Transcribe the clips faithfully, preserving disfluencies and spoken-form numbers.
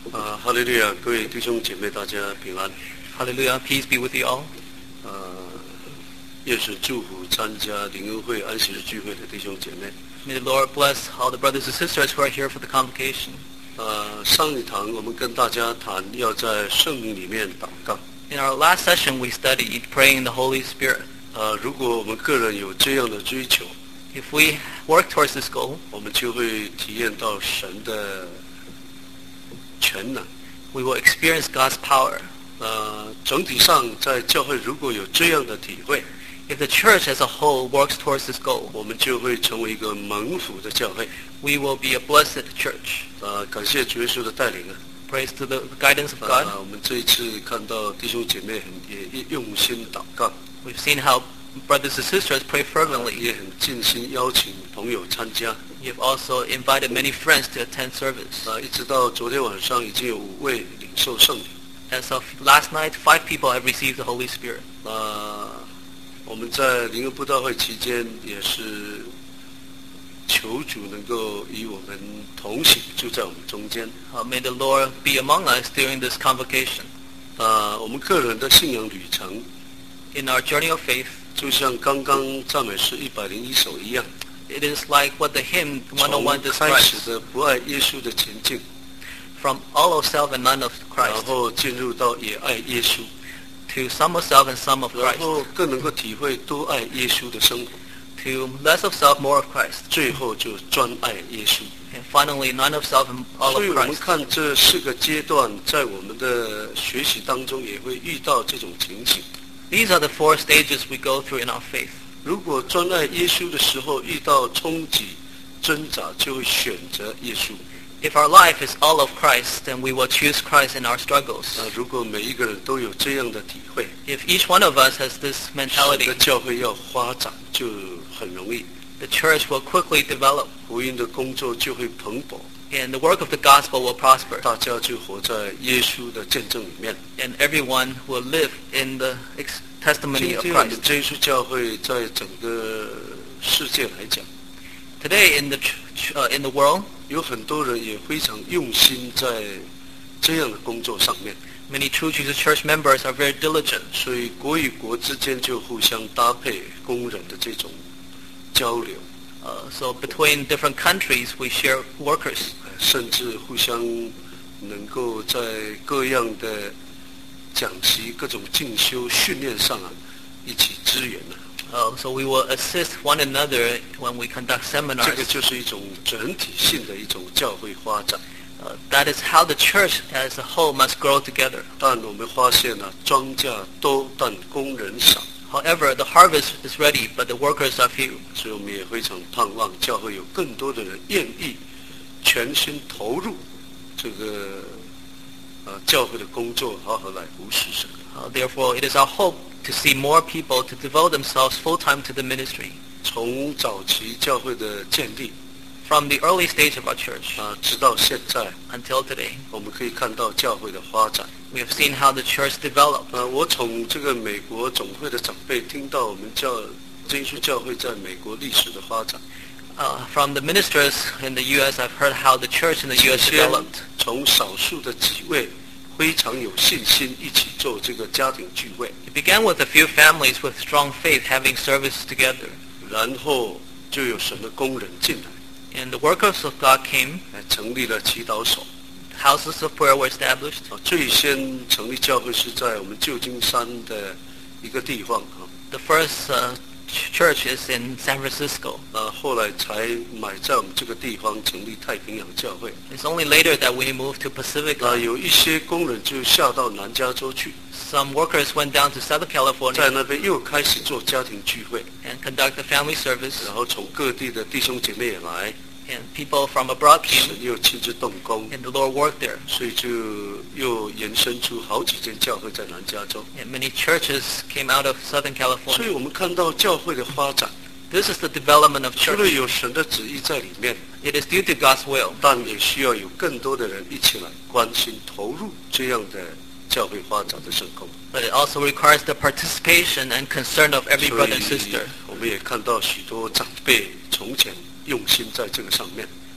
啊，哈利路亚！各位弟兄姐妹，大家平安。 Hallelujah, peace be with you all. 啊，愿神祝福参加灵恩会安息日聚会的弟兄姐妹。 May the Lord bless all the brothers and sisters who are here for the convocation. 啊，上一堂我们跟大家谈要在圣灵里面祷告。 In our last session, we studied praying in the Holy Spirit. 啊，如果我们个人有这样的追求， If we work towards this goal, 我们就会体验到神的全能。 we will experience God's power. 呃，整体上在教会如果有这样的体会， If the church as a whole works towards this goal, 我们就会成为一个蒙福的教会。 we will be a blessed church. 啊，感谢主耶稣的带领啊！ Praise to the guidance of 啊， God. 我们这一次看到弟兄姐妹很也用心祷告， We've seen how brothers and sisters pray 也 fervently. 很尽心邀请朋友参加。 You've also invited many friends to attend service. 啊，一直到昨天晚上已经有五位领受圣灵。 As of last night, five people have received the Holy Spirit. 啊，我们在灵恩布道会期间也是求主能够与我们同行，就在我们中间。 Uh, may the Lord be among us during this convocation. 啊，我们个人的信仰旅程， In our journey of faith, 就像刚刚赞美诗一百零一首一样， it is like what the hymn one oh 从 one 开始 describes, 的不爱耶稣的前进， from all of self and none of 然 Christ, 后进入到也爱耶稣， to some of self and some of 然 Christ, 后更能够体会多爱耶稣的生活， to less of self, more of Christ, 最后就专爱耶稣。 and finally none of self and all 所以 of 我们 Christ. 看这四个阶段，在我们的学习当中也会遇到这种情形。 These are the four stages we go through in our faith. 如果专爱耶稣的时候遇到冲击、挣扎，就会选择耶稣。 If our life is all of Christ, then we will choose Christ in our struggles. 啊，如果每一个人都有这样的体会， If each one of us has this 神 mentality, 的教会要发展就很容易， the church will quickly develop, 福音的工作就会蓬勃， and the work of the gospel will prosper, 大家就活在耶稣的见证里面。 and everyone will live in the ex- 今 testimony of 天我们 Christ. 这一处教会在整个世界来讲， Today in the ch- ch- uh, in the world, 有很多人也非常用心在这样的工作上面， many true Jesus Church members are very diligent. 所以国与国之间就互相搭配工人的这种交流， Uh, so between different countries, we share workers, 甚至互相能够在各样的讲习、各种进修训练上啊，一起支援啊。 uh, so we will assist one another when we conduct 这个 seminars. 就是一种整体性的一种教会发展。 Uh, that is how the church as a whole must grow together. 但我们发现呢、啊，庄稼多，但工人少， However, the harvest is ready, but the workers are few. 所以我们也非常盼望教会有更多的人愿意全心投入这个呃教会的工作，好好来服侍神。 Uh, therefore, it is our hope to see more people to devote themselves full-time to the ministry. 从早期教会的建立 From the early stage of our church 啊、直到现在， until today, 我们可以看到教会的发展。 we have seen how the church developed. 呃，我从这个美国总会的长辈听到我们教真耶稣教会在美国历史的发展。 Uh, from the ministers in the U S, I've heard how the church in the U S 首先 developed. 从少数的几位非常有信心一起做这个家庭聚会， It began with a few families with strong faith having service together. 然后就有神的工人进来， And the workers of God came, 来成立了祈祷所。 houses of prayer were established. 啊，最先成立教会是在我们旧金山的一个地方啊， The first uh, ch- church is in San Francisco. 啊，后来才买在我们这个地方成立太平洋教会。 It's only later that we moved to Pacific 那 Island. 有一些工人就下到南加州去， Some workers went down to Southern 在 California 那边又开始做家庭聚会， and conduct a family service. 然后从各地的弟兄姐妹也来， And people from abroad came, 神又亲自动工， and the Lord worked there. 所以就又延伸出好几间教会在南加州。 And many churches came out of Southern 所以 California. 我们看到教会的发展， This is the development of 除了 church. 有神的旨意在里面， It is due to God's will, 但也需要有更多的人一起来关心投入这样的教会发展的圣工。 but it also requires the participation and concern of every 所 brother 以 and sister. 我们也看到许多长辈从前用心在这个上面。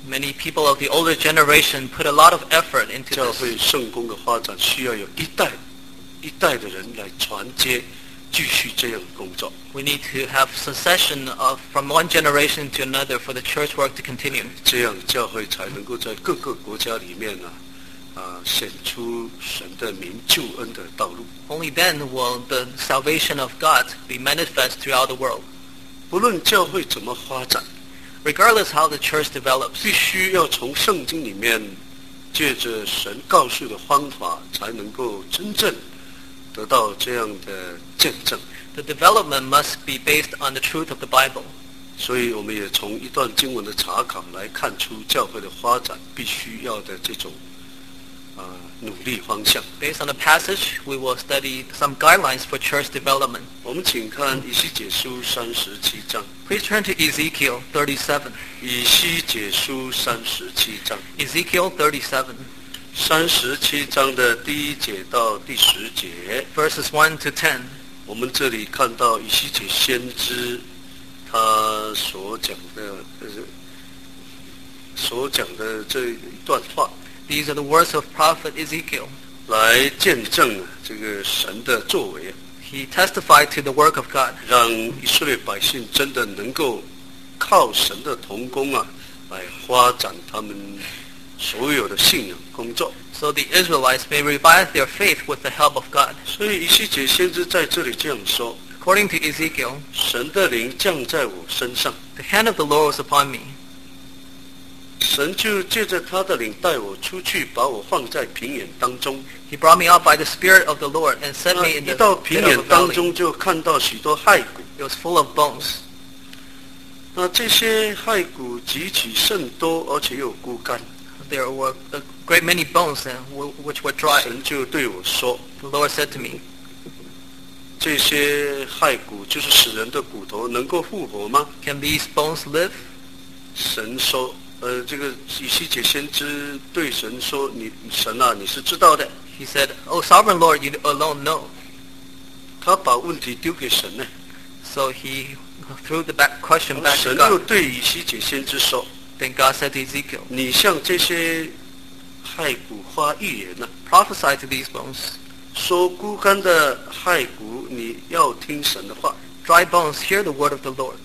Many people of the older generation put a lot of effort into 教 this. 会圣工的发展需要有一代一代的人来传接，继续这样的工作。 We need to have succession of from one generation to another for the church work to continue. 这样教会才能够在各个国家里面呢、啊，啊，显出神的名救恩的道路。 Only then will the salvation of God be manifest throughout the world. 不论教会怎么发展， Regardless how the church develops, 必须要从圣经里面借着神告诉的方法，才能够真正得到这样的见证。 the development must be based on the truth of the Bible. 所以我们也从一段经文的查考来看出教会的发展必须要的这种啊、呃、努力方向。 Based on the passage, we will study some guidelines for church development. 我们请看以西结书三十七章。 Please turn to Ezekiel thirty-seven. 以西结书三十七章， Ezekiel thirty-seven, 三十七章的第一节到第十节， verses one to ten. 我们这里看到以西结先知他所讲的呃所讲的这一段话， These are the words of prophet Ezekiel. 来见证这个神的作为， He testified to the work of God, 让以色列百姓真的能够靠神的同工啊，来发展他们所有的信仰工作。 so the Israelites may revive their faith with the help of God. 所以以西结先知在这里这样说： According to Ezekiel, 神的灵降在我身上， the hand of the Lord was upon me. 神就借着他的灵带我出去，把我放在平原当中。 He brought me out by the Spirit of the Lord and set 那 me in 一 the 到平 middle 原 of a 当 valley. 中，就看到许多骸骨。 It was full of bones. 那这些骸骨极其甚多，而且又枯干。 There were a great many bones uh, w- which were dry. 神就对我说 The Lord said to me,：“ 这些骸骨就是死人的骨头，能够复活吗 Can these bones live?？” 神说：“呃，这个以西结先知对神说：‘你神啊，你是知道的。’ He said, "O sovereign Lord, you alone know." 他把问题丢给神呢。 So he threw the back question back to 神又 God. 对以西结先知说 Then God said to Ezekiel,：“ 你向这些骸骨发预言呐、 "Prophesy to these bones. 说枯干的骸骨，你要听神的话。 Dry bones, hear the word of the Lord."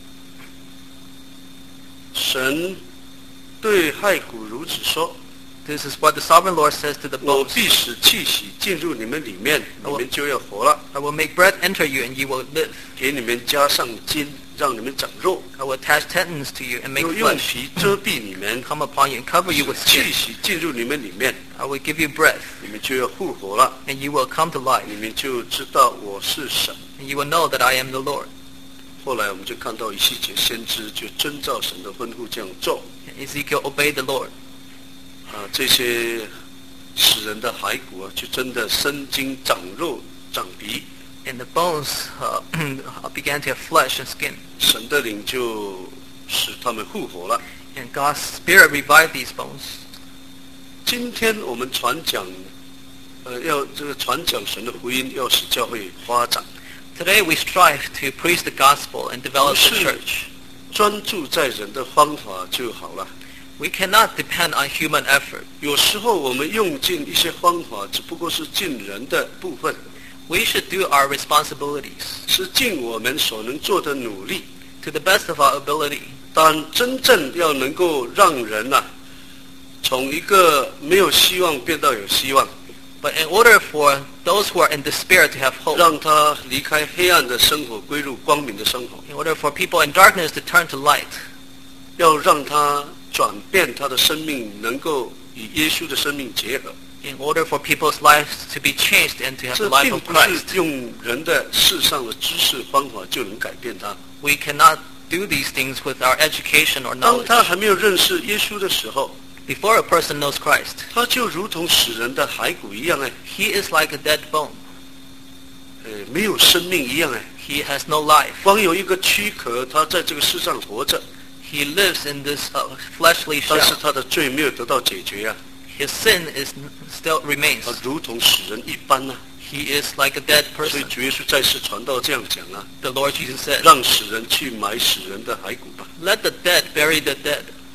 神对骸骨如此说： This is what the sovereign Lord says to the 我 bones. 必使气息进入你们里面，你们就要活了。 I will make breath enter you and you will live. 给你们加上筋，让你们长肉， I will attach tendons to you and make 又用 flesh 皮遮蔽你们， come upon you and cover you with 气 skin. 息进入你们里面， I will give you breath 你们就要复活了。 and you will come to life 你们就知道我是神。 and you will know that I am the Lord." 后来我们就看到以西结先知就遵照神的吩咐这样做。 And Ezekiel obeyed the Lord. 啊，这些死人的骸骨啊，就真的生筋长肉长皮， And the bones uh, began to have flesh and skin. 神的灵就使他们复活了。 And God's Spirit revived these bones. 今天我们传讲，呃，要这个传讲神的福音，要使教会发展， Today we strive to preach the gospel and develop the Yes. church. 专注在人的方法就好了。 We cannot depend on human effort. 有时候我们用尽一些方法，只不过是尽人的部分， We should do our responsibilities 是尽我们所能做的努力。 to the best of our ability. 但真正要能够让人呐、啊，从一个没有希望变到有希望， But in order for those who are in despair to have hope, 让他离开黑暗的生活，归入光明的生活， in order for people in darkness to turn to light, 要让他转变他的生命，能够与耶稣的生命结合。 in order for people's lives to be changed and to have 这 the life 并 of 不是 Christ. 用人的世上的知识方法就能改变他。 We cannot do these things with our education or 当 knowledge. 他还没有认识耶稣的时候， Before a person knows Christ, 他就如同死人的骸骨一样，哎， he is like a dead bone. 呃，没有生命一样，哎， He has no life. 光有一个躯壳，他在这个世上活着， He lives in this uh, fleshly 但是 shell. 他的罪没有得到解决啊， His sin is still remains. 他如同死人一般呐、 He is like a dead 所以 person. 主耶稣在世传道这样讲啊， The Lord Jesus said, 让死人去埋死人的骸骨吧。 "Let the dead bury the dead."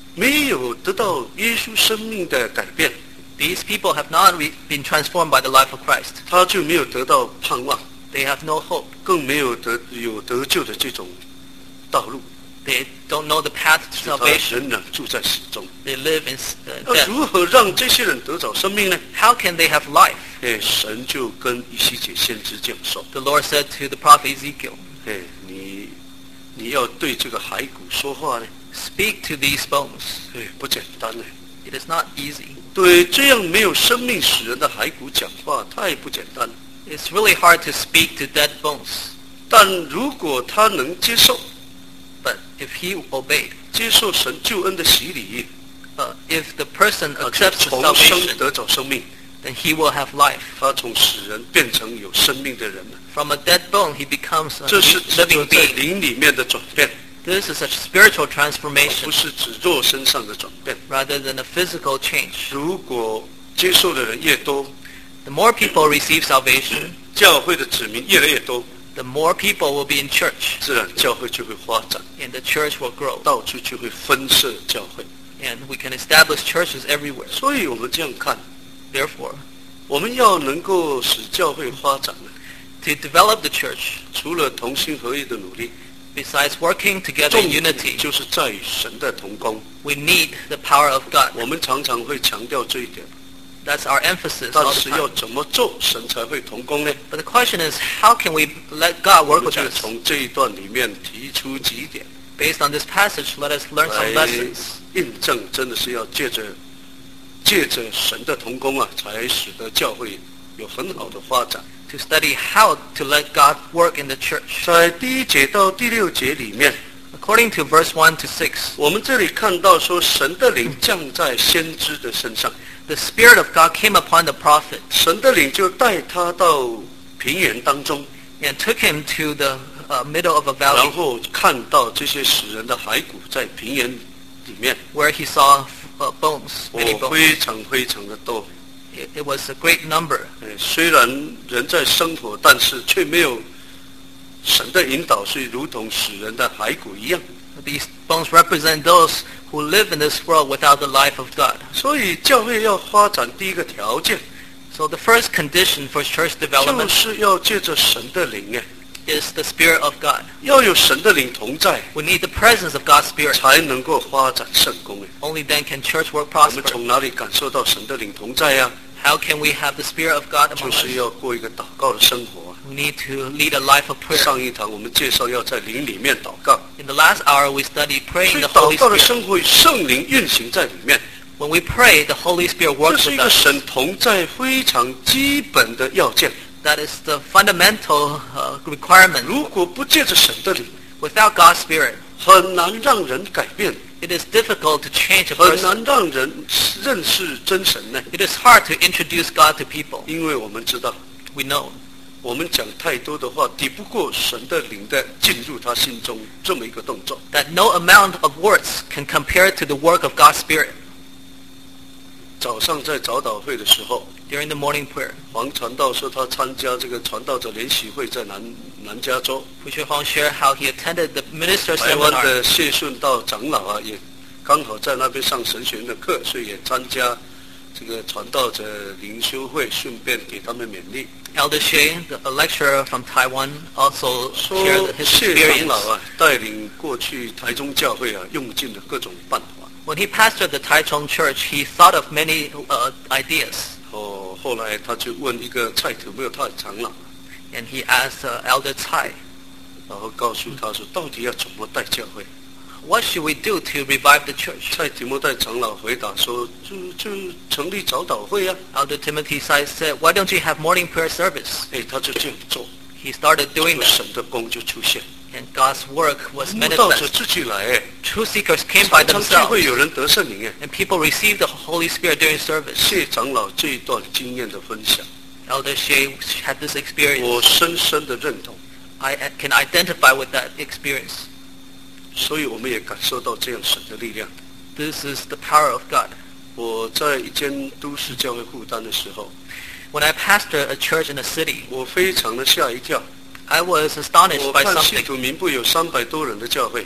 没有得到耶稣生命的改变， These people have not re- been transformed by the life of Christ. 他就没有得到盼望， They have no hope. 更没有得有得救的这种道路， They don't know the path to 所以他 salvation. 仍然住在死中。 They live in s- uh, 那 death. 如何让这些人得着生命呢？ How can they have life? 哎，神就跟以西结先知这样说： The Lord said to the prophet Ezekiel, 哎，你你要对这个骸骨说话呢， speak to these bones. 哎，不简单呢。 It is not easy. 对这样没有生命使人的骸骨讲话，太不简单。 It's really hard to speak to dead bones. 但如果他能接受 But if he obeyed, 接受神救恩的洗礼， uh, if the person 他就 accepts the 重生 salvation, 得着生命， then he will have life. 他从死人变成有生命的人了。 From a dead bone, he becomes a 这是指 living 着在 being. 灵里面的转变， This is a spiritual 不 transformation 是指肉身上的转变。 rather than a physical change. 如果接受的人越多， The more people receive salvation, 教会的子民越来越多， the more people will be in church, 自然教会就会发展， and the church will grow. 到处就会分设教会。 And we can establish churches everywhere. 所以我们这样看， Therefore, 我们要能够使教会发展呢， to develop the church, 除了同心合意的努力， besides working together 重 in 点 unity, 就是在于神的同工。 we need the power of God. 我们常常会强调这一点， That's our emphasis 但 all 是 the 要 time. 怎么做，神才会同工呢？ But the question is, how can we let God 我 work 们 with 就 us? 从这一段里面提出几点 Based on this passage, let us learn some 来 lessons. 印证，真的是要借着借着神的同工啊，才使得教会有很好的发展。 To study how to let God work in the church. 在第一节到第六节里面， According to verse one to six, 我们这里看到说，神的灵降在先知的身上， the Spirit of God came upon the prophet 神的灵就带他到平原当中， and took him to the uh, middle of a 然 valley 后看到这些死人的骸骨在平原里面， where he saw uh, bones, 我 many bones. 非常非常的多。 It, it was a great number. 呃虽然人在生活，但是却没有神的引导，所以如同死人的骸骨一样。 These bones represent those who live in this world without the life of God. 所以教会要发展第一个条件， So the first condition for church 就 development 是要借着神的灵哎， is the Spirit of God. 要有神的灵同在， We need the presence of God's Spirit. 才能够发展圣功哎。 Only then can church work 我们 prosper. 从哪里感受到神的灵同在呀、 How can we have the Spirit of God 就 among 是 us? 要过一个祷告的生活啊。 We need to lead a life of prayer. 上一堂我们介绍要在灵里面祷告， In the last hour, we studied 所 praying 以 the 祷 Holy 告的 Spirit. 生活与圣灵运行在里面， When we pray, the Holy Spirit 这 works 是一 with 个 us. 神同在非常基本的要件。 That is the fundamental uh, requirement. 如果不借着神的灵， Without God's Spirit, 很难让人改变， it is difficult to change a 很 person. 难让人认识真神呢。 It is hard to introduce God to people. 因为我们知道， We know 我们讲太多的话，抵不过神的灵的进入他心中这么一个动作。 that no amount of words can compare to the work of God's Spirit. 早上在早祷会的时候， During the morning prayer, 黄传道说他参加这个传道者联席会在南南加州， Preacher Huang shared how he attended the minister 台湾 seminar. 的谢顺道长老啊，也刚好在那边上神学院的课，所以也参加这个传道者灵修会，顺便给他们勉励。 Elder Shea, the, a lecturer from Taiwan, also 说 shared his 谢长 experience. 老啊，带领过去台中教会啊，用尽了各种办法。 When he pastored the Taichung Church, he thought of many uh, ideas. 哦，后来他就问一个蔡土没有他的长老， And he asked uh, Elder Tsai, 然后告诉他说，到底要怎么带教会？ what should we do to revive the church? 蔡提摩太长老回答说，就就成立早祷会啊。 Elder Timothy Tsai said, why don't you have morning prayer service? 哎，他就这样做， He started 这 doing 个 that, 神的功就出现。 and God's work was 慕道者 manifest. 自己来，哎， True seekers came by 常常聚 themselves, 会有人得圣灵，哎。 and people received the Holy Spirit during service. 谢长老这一段经验的分享， Elder Shea had this experience. 我深深的认同， I can identify with that experience. 所以我们也感受到这样神的力量。 This is the power of God. 我在一间都市教会负担的时候， When I pastored a church in a city, 我非常的吓一跳。 I was astonished 我 by 看信 something. 徒名部有三百多人的教会，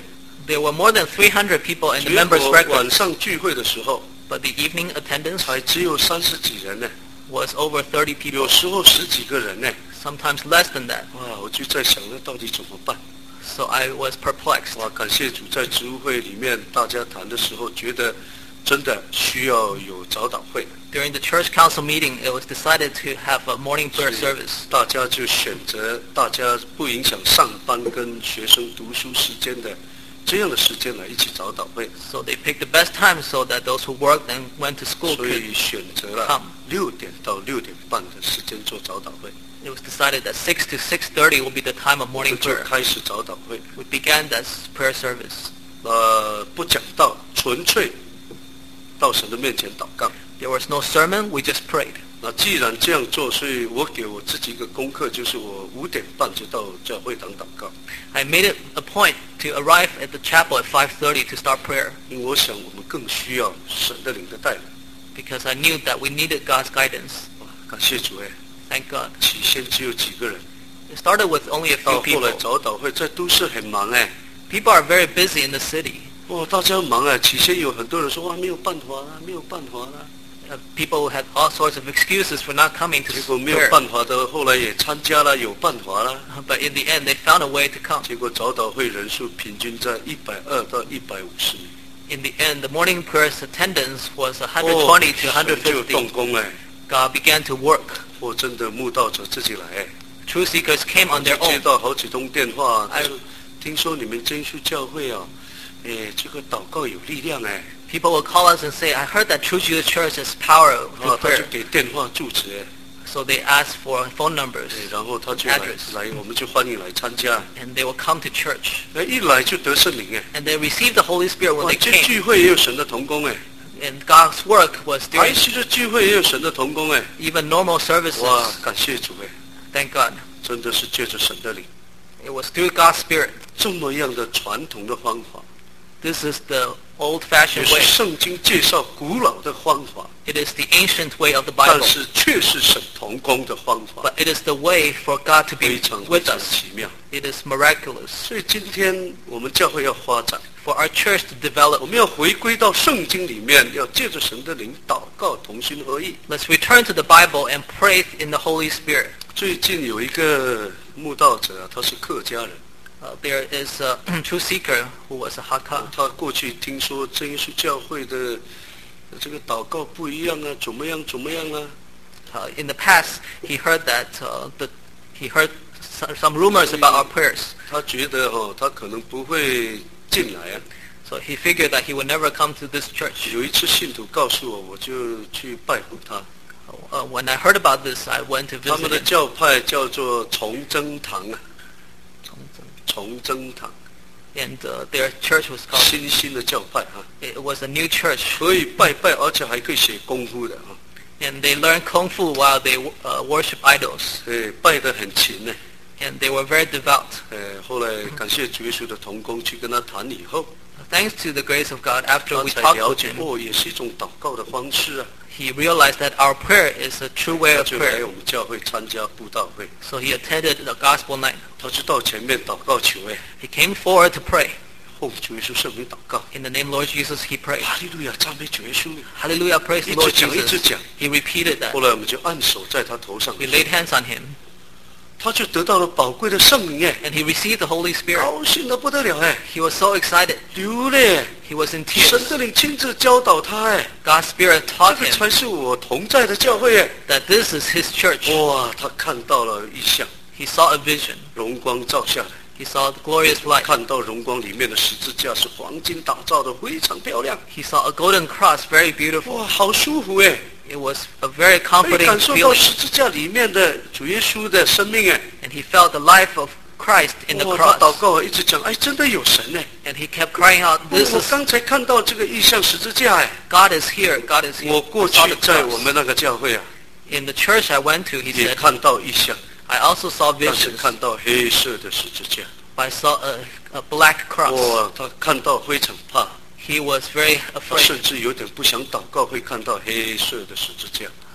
There were more than three hundred people in the 结 members' 果晚 records, 上聚会的时候， but the evening attendance 才只有三十几人呢， was over thirty 有 people, 时候十几个人呢。 sometimes less than that. 哇，我就在想，那到底怎么办？ So I was perplexed. 哇，感谢主，在植物会里面大家谈的时候，觉得真的需要有早祷会， During the church council meeting, it was decided to have a morning prayer 所以 service. 大家就选择大家不影响上班跟学生读书时间的这样的时间来一起早祷会， So they picked the best time so that those who worked and went to school 所 could. 以选择了 come 六点到六点半的时间做早祷会， It was decided that six to six thirty will be the time of 我 morning 们就 prayer. 开始早祷会。 We began that prayer service. 呃，不讲道，纯粹到神的面前祷告。 There was no sermon, we just prayed. 那既然这样做，所以我给我自己一个功课，就是我五点半就到教会堂祷告， I made it a point to arrive at the chapel at five thirty to start prayer 因为我想我们更需要神的灵的带领。 because I knew that we needed God's guidance. 哇，感谢主哎！ Thank God. 起先只有几个人， It started with only a 到 few 后来 people. 早祷会在都市很忙哎， People are very busy in the city. 哇，大家忙哎。起先有很多人说哇没有办法啦，没有办法啦， Uh, people had all sorts of excuses for not coming to 结果没有 prayer. 办法的，后来也参加了，有办法啦。 But in the end, they found a way to come. 结果早祷会人数平均在一百二到一百五十名， In the end, the morning prayer's attendance was 哦 one hundred twenty to 神就动 one hundred fifty. 工哎， God began to work. 或真的慕道者自己来哎。 Truth seekers came on their 接 own. 到好几通电话，他哎说：“听说你们真耶稣教会啊，哎，这个祷告有力量哎。” People will call us and say, I heard that True Jesus Church has power 啊 through， 他就 prayer. 给电话住址哎， So they ask for phone numbers 哎然后他就来 Address 来，我们就欢迎来参加。 and they will come to church. 哎，一来就得圣灵哎， And they received the Holy Spirit when 哇， they 这 came. 聚会也有神的同工哎， And God's work was 孩 during 子的聚会也有神的同工哎， even normal 哇 services.， 感谢主哎， Thank God. 真的是借着神的灵， It was through God's Spirit. 这么样的传统的方法， This is the 也 old-fashioned 是 way. 圣经介绍古老的方法， It is the ancient way of the 但 Bible. 是却是神同工的方法， But it is the way for God to 非 be 常非 with 常 us. 奇妙。 It is miraculous. 所以今天我们教会要发展， For our church to develop, 我们要回归到圣经里面，要借着神的灵祷告，同心合意。 let's return to the Bible and pray in the Holy Spirit. 最近有一个慕道者啊，他是客家人， Uh, there is a true seeker who was a Hakka. 他过去听说真耶稣教会的这个祷告不一样啊，怎么样怎么样啊？ Uh, in the past, he heard that uh, the, he heard some, some rumors about our prayers. 他觉得哦，他可能不会进来啊。 So he figured that he would never come to this church. 有一次信徒告诉我，我就去拜访他。 Uh, when I heard about this, I went to 他们 visit 的 him. 教派叫做崇真堂啊，崇真堂， And uh, their church was called, 新兴的教派啊。 it was a new church. 可以拜拜，而且还可以写功夫的啊！ And they learned Kung Fu while they uh, worship idols. 哎，拜得很勤呢。 And they were very devout. 哎，后来感谢主耶稣的同工，去跟他谈以后， Thanks to the grace of God, after 他 we 才 talked 了 with 解 him, 哦，也是一种祷告的方式啊。 he realized that our prayer is a true way 他 of 就来 prayer. 我们教会参加布道会， So he attended the gospel night. 他就到前面祷告求哎， He came forward to pray. 奉主耶稣圣名祷告， In the name of Lord Jesus, he prayed. 哈利路亚，赞美主耶稣。 Hallelujah, praise the 一 Lord 直讲一直 Jesus. 讲， He repeated that. 后来我们就按手在他头上， We laid hands on him, 他就得到了宝贵的圣灵哎， and he received the Holy Spirit. 高兴得不得了哎， He was so excited. 流泪， He was in 神 tears. 的灵亲自教导他哎。 God's Spirit 这 taught 个 him 才是我同在的教会哎！ that this is his church. 哇，他看到了异象， He saw a vision. 荣光照下来， He saw the glorious light. 看到荣光里面的十字架是黄金打造的，非常漂亮。 He saw a golden cross, very beautiful. 哇，好舒服哎！ It was a very 可以 comforting 感受到 feeling. 十字架里面的主耶稣的生命哎！ And he felt the life of Christ in the 哇，他祷 cross. 告啊，一直讲，哎，真的有神哎！ And he kept crying out, 我 this 我 is 刚才看到这个异象十字架哎！ God is here, God is here. 我过 I saw 去 the 在我 cross. 们那个教会啊， In the church I went to, he 也 said, 看到异象， I also saw 但是 visions, 看到黑色的十字架。 but I saw a, a black cross. 哇，他看到非常怕。 He was very 他 afraid. 甚至有点不想祷告，会看到黑色的十字架。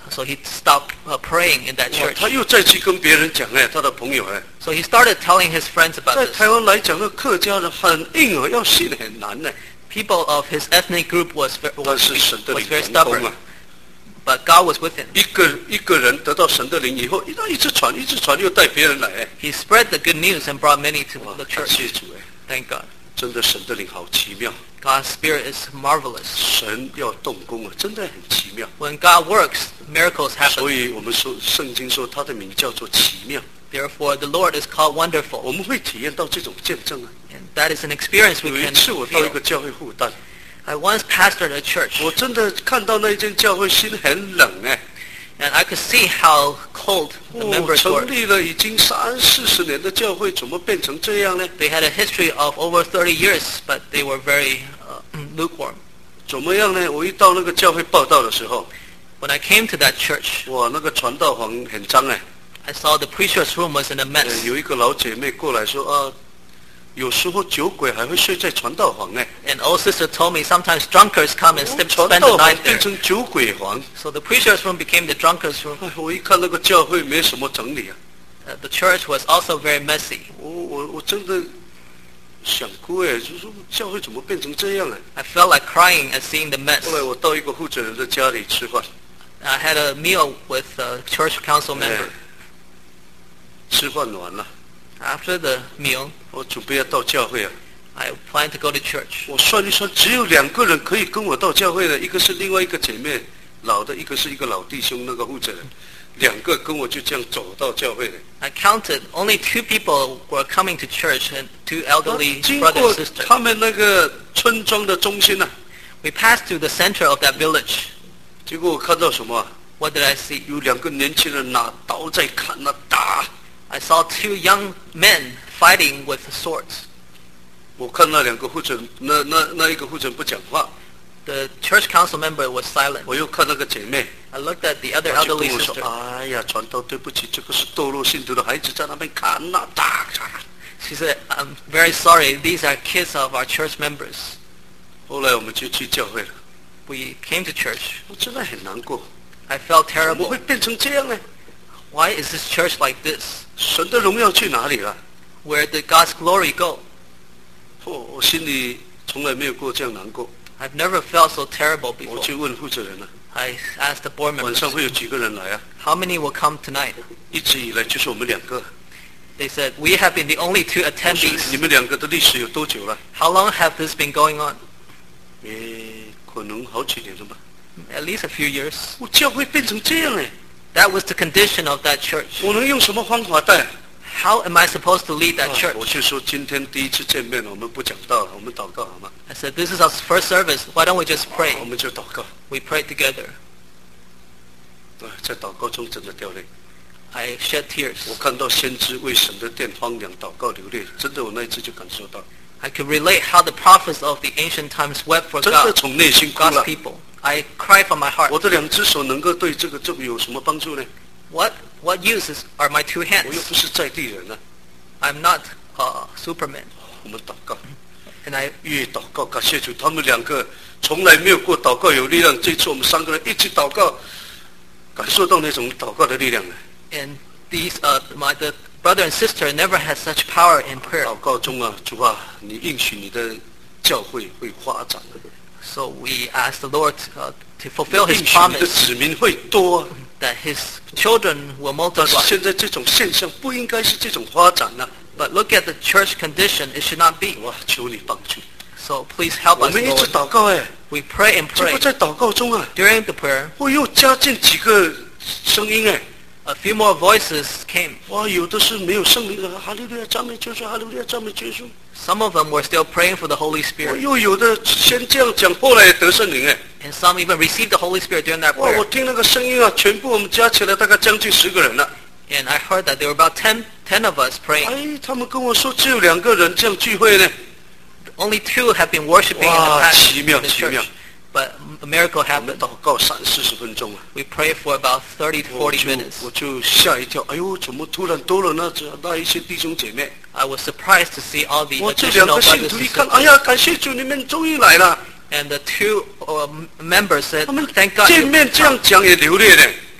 So he stopped uh, praying in that 哇， church. 他又再去跟别人讲哎，他的朋友哎， So he started telling his friends about 在 this. 台湾来讲，那客家人很硬哦，要信很难呢。 People of his ethnic group was ve- 但 was, 是神的 was 灵 very 成功 stubborn, 啊！ but God was with him. 一个一个人得到神的灵以后，他一直传，一直传，又带别人来哎。 He spread the good news and brought many to 哇， the 感 church. 谢主哎， Thank God. 真的神的灵好奇妙， God's Spirit is marvelous. 神要动工啊，真的很奇妙。 When God works, miracles 所 happen. 以我们说圣经说他的名叫做奇妙， Therefore, the Lord is called 我 wonderful. 们会体验到这种见证啊。 And that is an experience 有 we 一 can 次我到一 feel. 个教会复旦， I once pastored a church, 我真的看到那间教会心很冷哎。 and I could see how cold the 哦， members were. 成立了已经三四十年的教会，怎么变成这样呢？ They had a history of over thirty years, but they were very uh, lukewarm. 怎么样呢？我一到那个教会报道的时候， When I came to that church, 哇，那个传道房很脏哎。 I saw the preacher's room was in a 呃 mess. 有一个老姐妹过来说啊，有时候酒鬼还会睡在传道房哎。 An old sister told me sometimes drunkards come and 哦 spend 传 spend 道 the 房 night 变 there. 成酒鬼房， So the preacher's room became the drunkard's room. 哎，我一看那个教会没什么整理啊， Uh, the church was also very messy. 我我我真的想哭哎，就说教会怎么变成这样哎？ I felt like crying at seeing the mess. 后来我到一个负责人的家里吃饭， I had a meal with a church council 哎 member. 吃饭完了， After the meal, 我准备要到教会啊。 I planned to go to church. 我算一算，只有两个人可以跟我到教会的，一个是另外一个姐妹老的，一个是一个老弟兄那个负责人，两个跟我就这样走到教会的。 I counted only two people were coming to church and two 啊 elderly 经 brother 过 and sister. 他们那个村庄的中心啊， We passed through the center of that village. 结果我看到什么啊？ What did I see? 有两个年轻人拿刀在砍啊打。 I saw two young men fighting with swords. 我看那两个负责人，那那那一个负责人不讲话， The church council member was silent. 我又看那个姐妹， I looked at the other 她就 elderly 跟我说 sister.：“ 哎呀，传道对不起，这个是堕落信徒的孩子在那边砍啊打。” She said, I'm very sorry, these are kids of our church members. 后来我们就去教会了， We came to church. 我真的很难过， I felt 怎么 terrible. 会变成这样呢？ Why is this church like this? 神的荣耀去哪里了？ Where did God's glory go? 哦，我心里从来没有过这样难过。 I've never felt so terrible 我 before. 去问负责人了， I asked the board 晚 members, 上会有几个人来啊？ how many will come tonight? 一直以来就是我们两个。 They said, we have been the only two 我说 attendees. 你们两个的历史有多久了？ How long have this been going on? 诶，可能好几年了吧。 At least a few years. 我教会变成这样哎， That was the condition of that church. 我能用什么方法带？ How am I supposed to lead that 啊我 church? 就说今天第一次见面了，我们不讲道了，我们祷告好吗？ I said, this is our first service. Why don't we just 我 pray? 们就祷告。 We prayed together. 啊，在祷告中真的掉泪。 I shed 我 tears. 看到先知为神的殿荒凉祷告流泪，真的我那一次就感受到， I could relate how the prophets of the ancient times wept for 真的 God, 从内心哭 God's 了。 people. I cried from my heart. 我的两只手能够对这个这个有什么帮助呢？ What what uses are my two 我又 hands? 不是在地人啊。 I'm not uh, Superman. 我们祷告， And I 越祷告感谢主，他们两个从来没有过祷告有力量，这次我们三个人一起祷告，感受到那种祷告的力量了。 and these uh, my the brother and sister never had such power in prayer. 祷告中啊，主啊，你应许你的教会会发展的， So we asked the Lord uh, to fulfill 应 His 许你的 promise 子民会多啊。 that His children will 但是 multiply. 现在这种现象不应该是这种发展呢、 But look at the church condition; it should not be. 哇，求你帮助！ So please help 我 us, 们一直 Lord. 祷告哎， We pray and 结 pray. 果在祷告中啊， During the prayer, 我又加进几个声音哎， a few more voices came. 哇，有的是没有圣灵的，哈利路亚赞美耶稣，哈利路亚赞美耶稣。 Some of them were still praying for the Holy 我 Spirit, 又有的先这样讲，后来也得圣灵哎。 and some even received the Holy Spirit during that 哇，我 prayer. 听那个声音啊，全部我们加起来大概将近十个人了。 And I heard that there were about ten, ten of us praying. 哎，他们跟我说只有两个人这样聚会呢。 Only two have been worshiping in the 哇， past 奇妙 in the 奇妙。 church, but a miracle 我们 happened. 祷告三四十分钟啊。 We prayed for about thirty to 我 forty 就 minutes. 我就吓一跳，哎呦，怎么突然多了那那一些弟兄姐妹？ I was surprised to see all the 我这两 additional 个信 brothers 徒 and 一看， sisters. 哎呀，感谢主，你们终于来了。 And the two uh, members said, 他们 "Thank God." 见 you 面这样 come." 讲也流泪呢。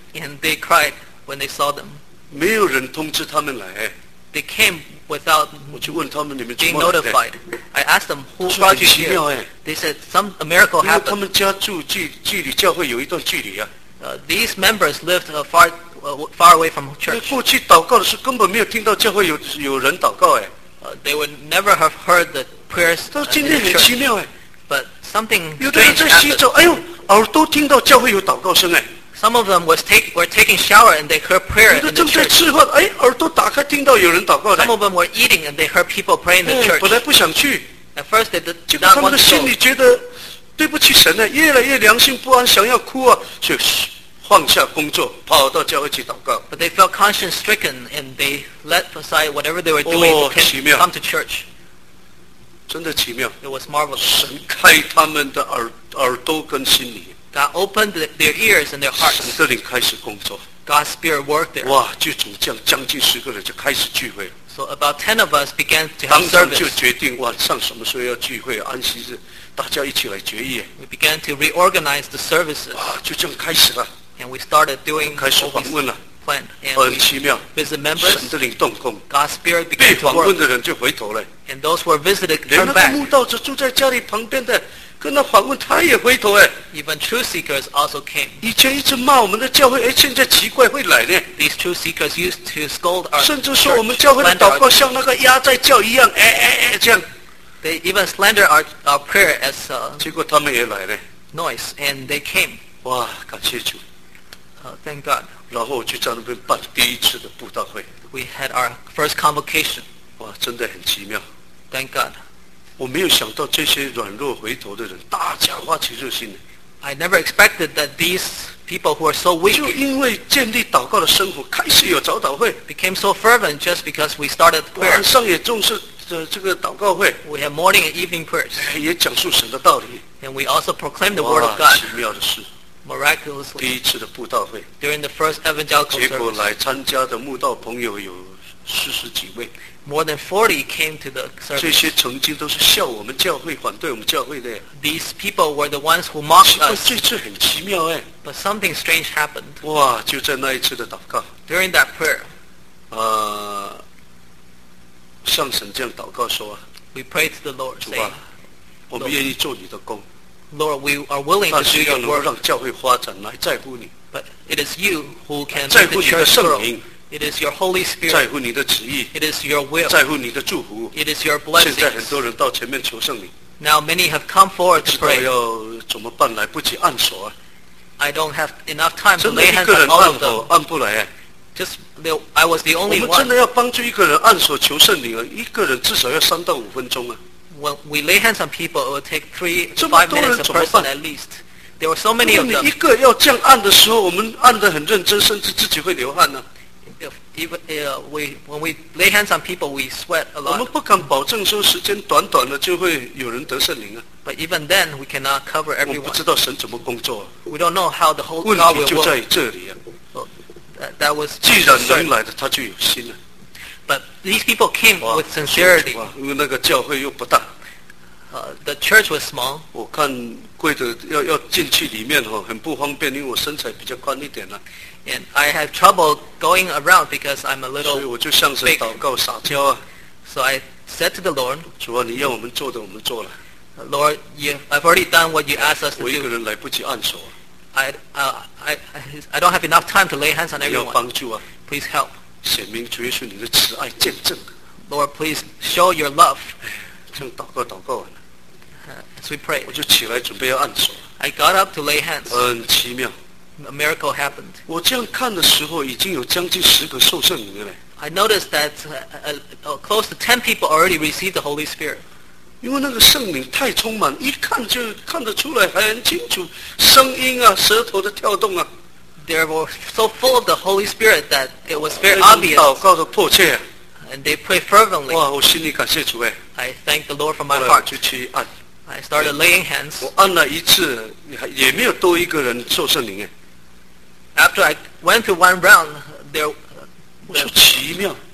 And they cried when they saw them. 没有人通知他们来， They came without 我就问他们你们怎 being 么来的？ notified. I asked them, who 说 brought 很 you 奇妙 here? 哎， They said, some a miracle 因为他 happened. 们家住距距离教会有一段距离啊。 Uh, these members lived uh, far uh, far away from 因为 church. 过去祷告的时候根本没有听到教会有有人祷告哎， Uh, they would never have heard the prayers 到 uh, 今 in 天 the 很奇 church. 妙哎， But something 有的人 strange 在洗 happened. 澡，哎呦，耳朵听到教会有祷告声哎。 Some of them was take, were taking shower and they heard prayer 有的 in the 正在 church. 吃饭，哎，耳朵打开听到有人祷告的 Some，of them were eating and they heard people praying in the 哎， church. 本来不想去， At first they did 结果 not 他们 want 的 to 心 go. 里觉得对不起神呢，越来越良心不安，想要哭啊，所以放下工作，跑到教会去祷告。 But they felt conscience stricken and they let aside whatever they were doing Oh, to 奇妙。 come to church. 真的奇妙， It was marvelous. 神开他们的耳耳朵跟心里， God opened the, their ears and their 神 hearts. 的灵开始工作。 God's Spirit worked there. 哇，就从这样将近十个人就开始聚会了， So about ten of us began to 当 have 场就 service. 决定晚上什么时候要聚会，安息日大家一起来决议， We began to reorganize the services 哇，就这样开始了， and we started doing 开始 what 访 we 问了， planned. And 很 we 奇妙， visit 神 members. 的灵动工， God's Spirit 被 began to 访问 work. 的人就回头了。 And those who were visited 连 turned 那个 back. 慕道者住在家里旁边的，跟他访问，他也回头哎。 Even truth seekers also came. 以前一直骂我们的教会，哎，现在奇怪会来呢。 These truth seekers used to scold our 甚至说我们 church, 教会的 slander 祷告 our, 像那个鸭在叫一样，哎哎哎这样。 they even slander our, our prayer as uh, 结果他们也来了， noise, and they came. 哇，感谢主。 Uh, thank God. 然后我就在那边办第一次的布道会， We had our first convocation. 哇，真的很奇妙。 Thank God. 我没有想到这些软弱回头的人，大家发起热心的， I never expected that these people who are so weak 就因为建立祷告的生活，开始有早祷会， became so fervent just because we started 晚 prayer. 上也重视的这个祷告会， We have morning and evening prayers, 也讲述神的道理。 and we also proclaim the word 哇 of，God 奇妙的事， miraculously 第一次的布道会， during the first evangelical 结果 service. 来参加的慕道朋友有四十几位， More than forty came to the 这 service. 些曾经都是笑我们教会、反对我们教会的。 These people were the ones who mocked 奇怪， us, 这次很奇妙哎， but something strange happened 哇！就在那一次的祷告， during that prayer. 啊、向神这样祷告说啊， We prayed to the Lord, 主 saying, 啊，我们愿意做你的工， Lord, we are willing 但 to 是 do 要 your 能够 work, 让教会发展，来在乎你， but it is you who can 在 make 乎 the 你的 church 圣 grow. 名， It is your Holy 在 Spirit. 乎你的旨意， It is your will. 在乎你的祝福。 It is your 现在很 blessings. 多人到前面求圣灵， Now many have come forward 知 to 道 pray. 要怎么办，来不及按手啊！ I don't have enough time to 真的 lay 一 hands 个 on 人 all 按 of 手 them. 按不来哎。 Just the, I was the 我 only 们真 one. 的要帮助一个人按手求圣灵啊，一个人至少要三到五分钟啊。 When we lay hands on people, it will take three to 这么 five 多人 minutes a 怎么 person 办？ at least. There were so many 如 of 果你一 them. 个要这样按的时候，我们按得很认真，甚至自己会流汗呢、 If even uh, we when we lay hands on people, we sweat a 我们 lot. 不敢保证说时间短短的就会有人得圣灵啊。 But even then, we cannot cover 我们不 everyone. 知道神怎么工作、啊， We don't know how the whole 问 God 题 will 就在 work. 这里啊。 So that, that was 既然 concern. 能来的，他就有心了、 But these people came 哇 with sincerity. 哇，因为那个教会又不大， Uh, the church was small. 我看贵的要要进去里面哦，很不方便，因为我身材比较宽一点啊， And I had trouble going around because I'm a 所以 little 我就向神 big. 祷告撒娇啊， So I said to the Lord, 主啊，你要我们做的我们做了， Lord, you, I've already done what you asked us to 我一个 do. 人来不及按手啊， I, uh, I, I, I don't have enough time to lay hands on 你要 everyone. 帮助啊， Please help. 显明主耶稣你的慈爱见证， Lord, please show your love. 这样祷告祷告完了， Uh, as we pray, 我就起来准备要按手， I got up to lay hands. 很奇妙。 A miracle happened. 我这样看的时候，已经有将近十个受圣灵了嘞。 I noticed that uh, uh, uh, close to ten people already received the Holy Spirit. 因为那个圣灵太充满，一看就看得出来，很清楚，声音啊，舌头的跳动啊， They were so full of the Holy Spirit that it was very 那种 obvious, 祷告的迫切、啊。 and they prayed fervently. 哇，我心里感谢主哎， I thank the Lord from 后 my 来我 heart. 就去按， I started laying hands. 我按了一次，也也没有多一个人受圣灵哎。 After I went through one round, there, 我说奇妙，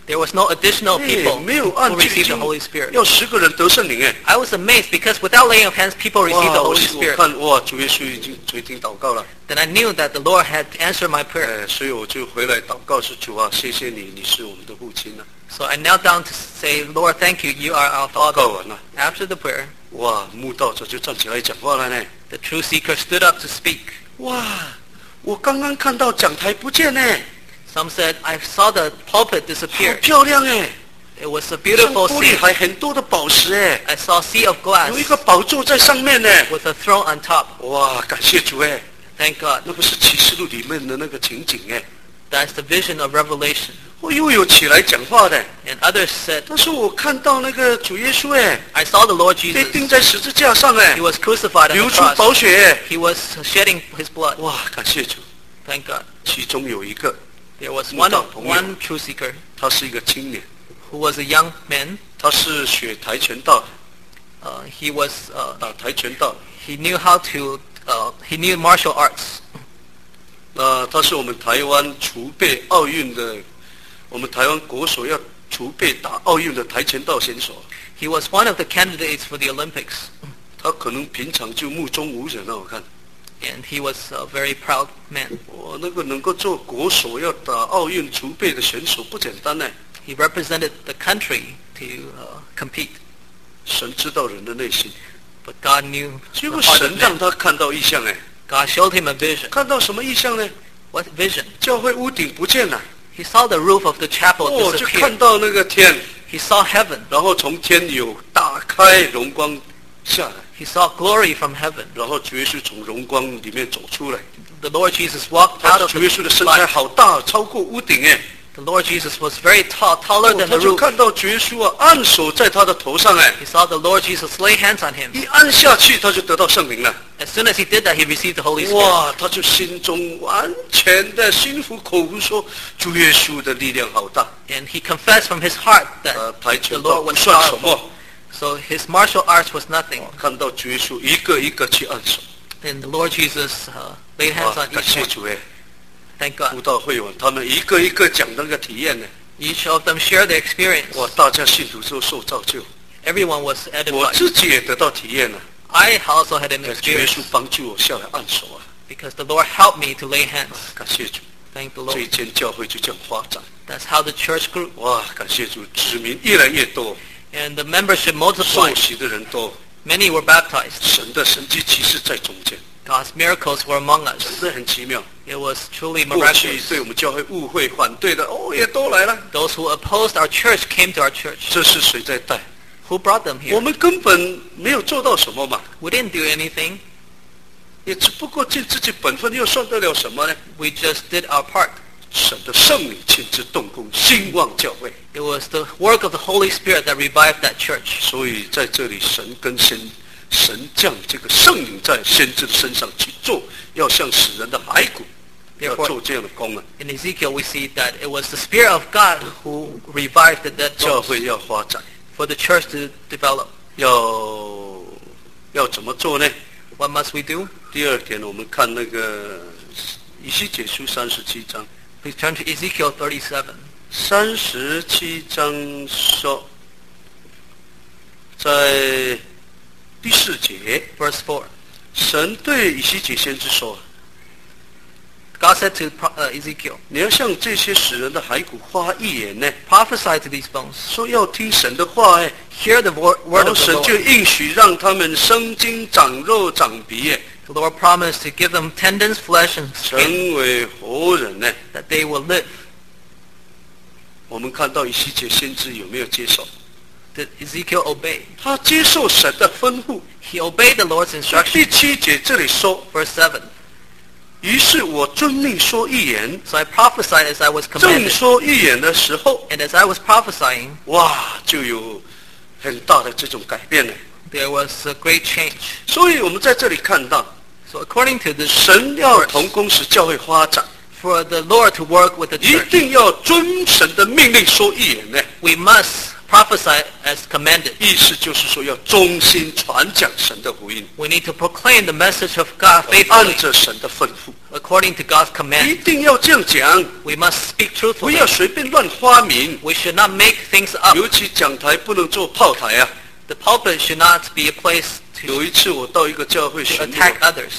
There was no additional 哎 people 没有按 who 这个 received 经 the Holy Spirit. 要十个人得圣灵哎。 I was amazed because without laying of hands, people received 哇， the 我 Holy 我 Spirit. 看哇，主耶稣已经垂听祷告了。 Then I knew that the Lord had answered my prayer. 哎，所以我就回来祷告是主啊，谢谢你，你是我们的父亲啊。 So I knelt down to say, Lord, thank you, you are our 祷告 Father. 完了， After the prayer, 哇，慕道者就站起来讲话了呢。 the truth seeker stood up to speak. 哇，我刚刚看到讲台不见呢， Some said, I saw the pulpit 好 disappear. 漂亮哎， It was a 像 beautiful 玻璃 scene. 海很多的宝石哎， I saw a sea of glass 有一个宝座在上面呢。 with a throne on top. 哇，感谢主哎， Thank God. 那不是启示录里面的那个情景哎， That's the vision of Revelation. 我又有起来讲话的。 And others said, 但是我看到那个主耶稣哎， I saw the Lord 被钉 Jesus. 在十字架上哎 He，was crucified on 流 the 出 cross. 宝血哎， He was shedding his blood. 哇，感谢主。 Thank God. 其中有一个， There was 慕 one 道 of, 朋友。 one truth seeker 他是一个青年， who was a young man. 他是学跆拳道， Uh, he was uh, 打跆拳道。 he knew how to uh, he knew martial arts. 那他是我们台湾储备奥运的，我们台湾国手要储备打奥运的跆拳道选手。 He was one of the candidates for the Olympics, 他可能平常就目中无人啊，我看。 and he was a very proud man. 哇，那个能够做国手要打奥运储备的选手不简单呢。 He represented the country to uh, compete, 神知道人的内心， but God knew 结 the 果 heart 神 of 让 man. 他看到异象哎， God showed him a vision. 看到什么异象呢？ What vision? 教会屋顶不见了， He saw the roof of the chapel 哦，就看 disappear. 到那个天， He saw heaven. 然后从天有打开荣光下来。 He saw glory from heaven. 然后主耶稣从荣光里面走出来， The Lord Jesus walked 他 out of 主 the 耶稣的身材 light. 好大，超过屋顶哎。 The Lord Jesus was very tall, taller 哦 than 他 the 就 roof. 看到主耶稣啊，按手在他的头上哎， He saw the Lord Jesus lay hands on him. 一按下去他就得到圣灵了。 As soon as he did that, he received the Holy Spirit. 哇，他就心中完全的心服口服说，主耶稣的力量好大。 And he confessed from his heart 呃， that 跆 the 拳道 Lord 不 was 算什 powerful. 么， So his martial arts was nothing. 看到主耶稣一个一个去按手， And the Lord Jesus uh, laid hands 哇， on 感 each 谢 one. 主哎， Thank 布 God. 道会友他们一个一个讲那个体验呢， Each of them shared their experience. 哇，大家信徒都受造就， Everyone was 我 edified. 自己也得到体验了。 I also had an 主耶 experience 稣帮助我下来按手啊， because the Lord helped me to lay hands. 感谢主， Thank the 这一 Lord. 间教会就这样发展。 That's how the church grew. 哇，感谢主，子民越来越多， And the membership 受 multiplied. 洗的人多， Many were baptized. 神的神迹奇事在中间， God's miracles were among 真 us. 的很奇妙。 It was truly 过去 miraculous. 对我们教会误会反对的，哦，也都来了。 Those who opposed our church came to our church. 这是谁在带？ Who brought them 我 here? 们根本没有做到什么嘛， We didn't do anything. 也只不过尽自己本分，又算得了什么呢？ We just did our part. 神的圣灵亲自动工，兴旺教会。 It was the work of the Holy Spirit that revived that church. 所以在这里，神跟先神将这个圣灵在先知的身上去做，要像死人的骸骨，要 Therefore, 做这样的工啊。 in Ezekiel, we see that it was the Spirit of God who revived the dead 教 bones 会要发展， for the church to develop. 要要怎么做呢？ What must we do? 第二点，我们看那个以西结书三十七章， Please turn to Ezekiel thirty-seven. 三十七章说，在第四节， Verse four. 神对以西结先知说 God said to Pro- uh, Ezekiel, 你要向这些死人的骸骨发预言呢， prophesy to these bones. 说要听神的话哎， Hear the wor- 然 word 后 of the 神就 Lord. 应许让他们生筋长肉长皮哎， The Lord promised to give them tendons, flesh, and 成 skin, 为活人呢。 that they will live. 我们看到以西结先知有没有接受？ Did Ezekiel obey? 他接受神的吩咐。 He obeyed the Lord's 第 instruction. 七节这里说， Verse seven. 于是我遵命说预言， So I prophesied as I was 正 commanded. 说预言的时候， And as I was prophesying, 哇，就有很大的这种改变了。 there was a great change. 所以我们在这里看到， So according to this 神要 verse, 同工使教会发展， for the Lord to work with the 一 church, 定要遵神的命令说预言呢。 we must prophesy as commanded. 意思就是说要忠心传讲神的福音， We need to proclaim the message of God 按 faithfully 着神的吩咐， according to God's 一 command. 定要这样讲， We must speak 不 truthfully. 要随便乱发明。 We should not make things up. 尤其讲台不能做炮台啊！ The pulpit should not be a place 有 to 一次我到一个教会 to 巡 attack 逻， others.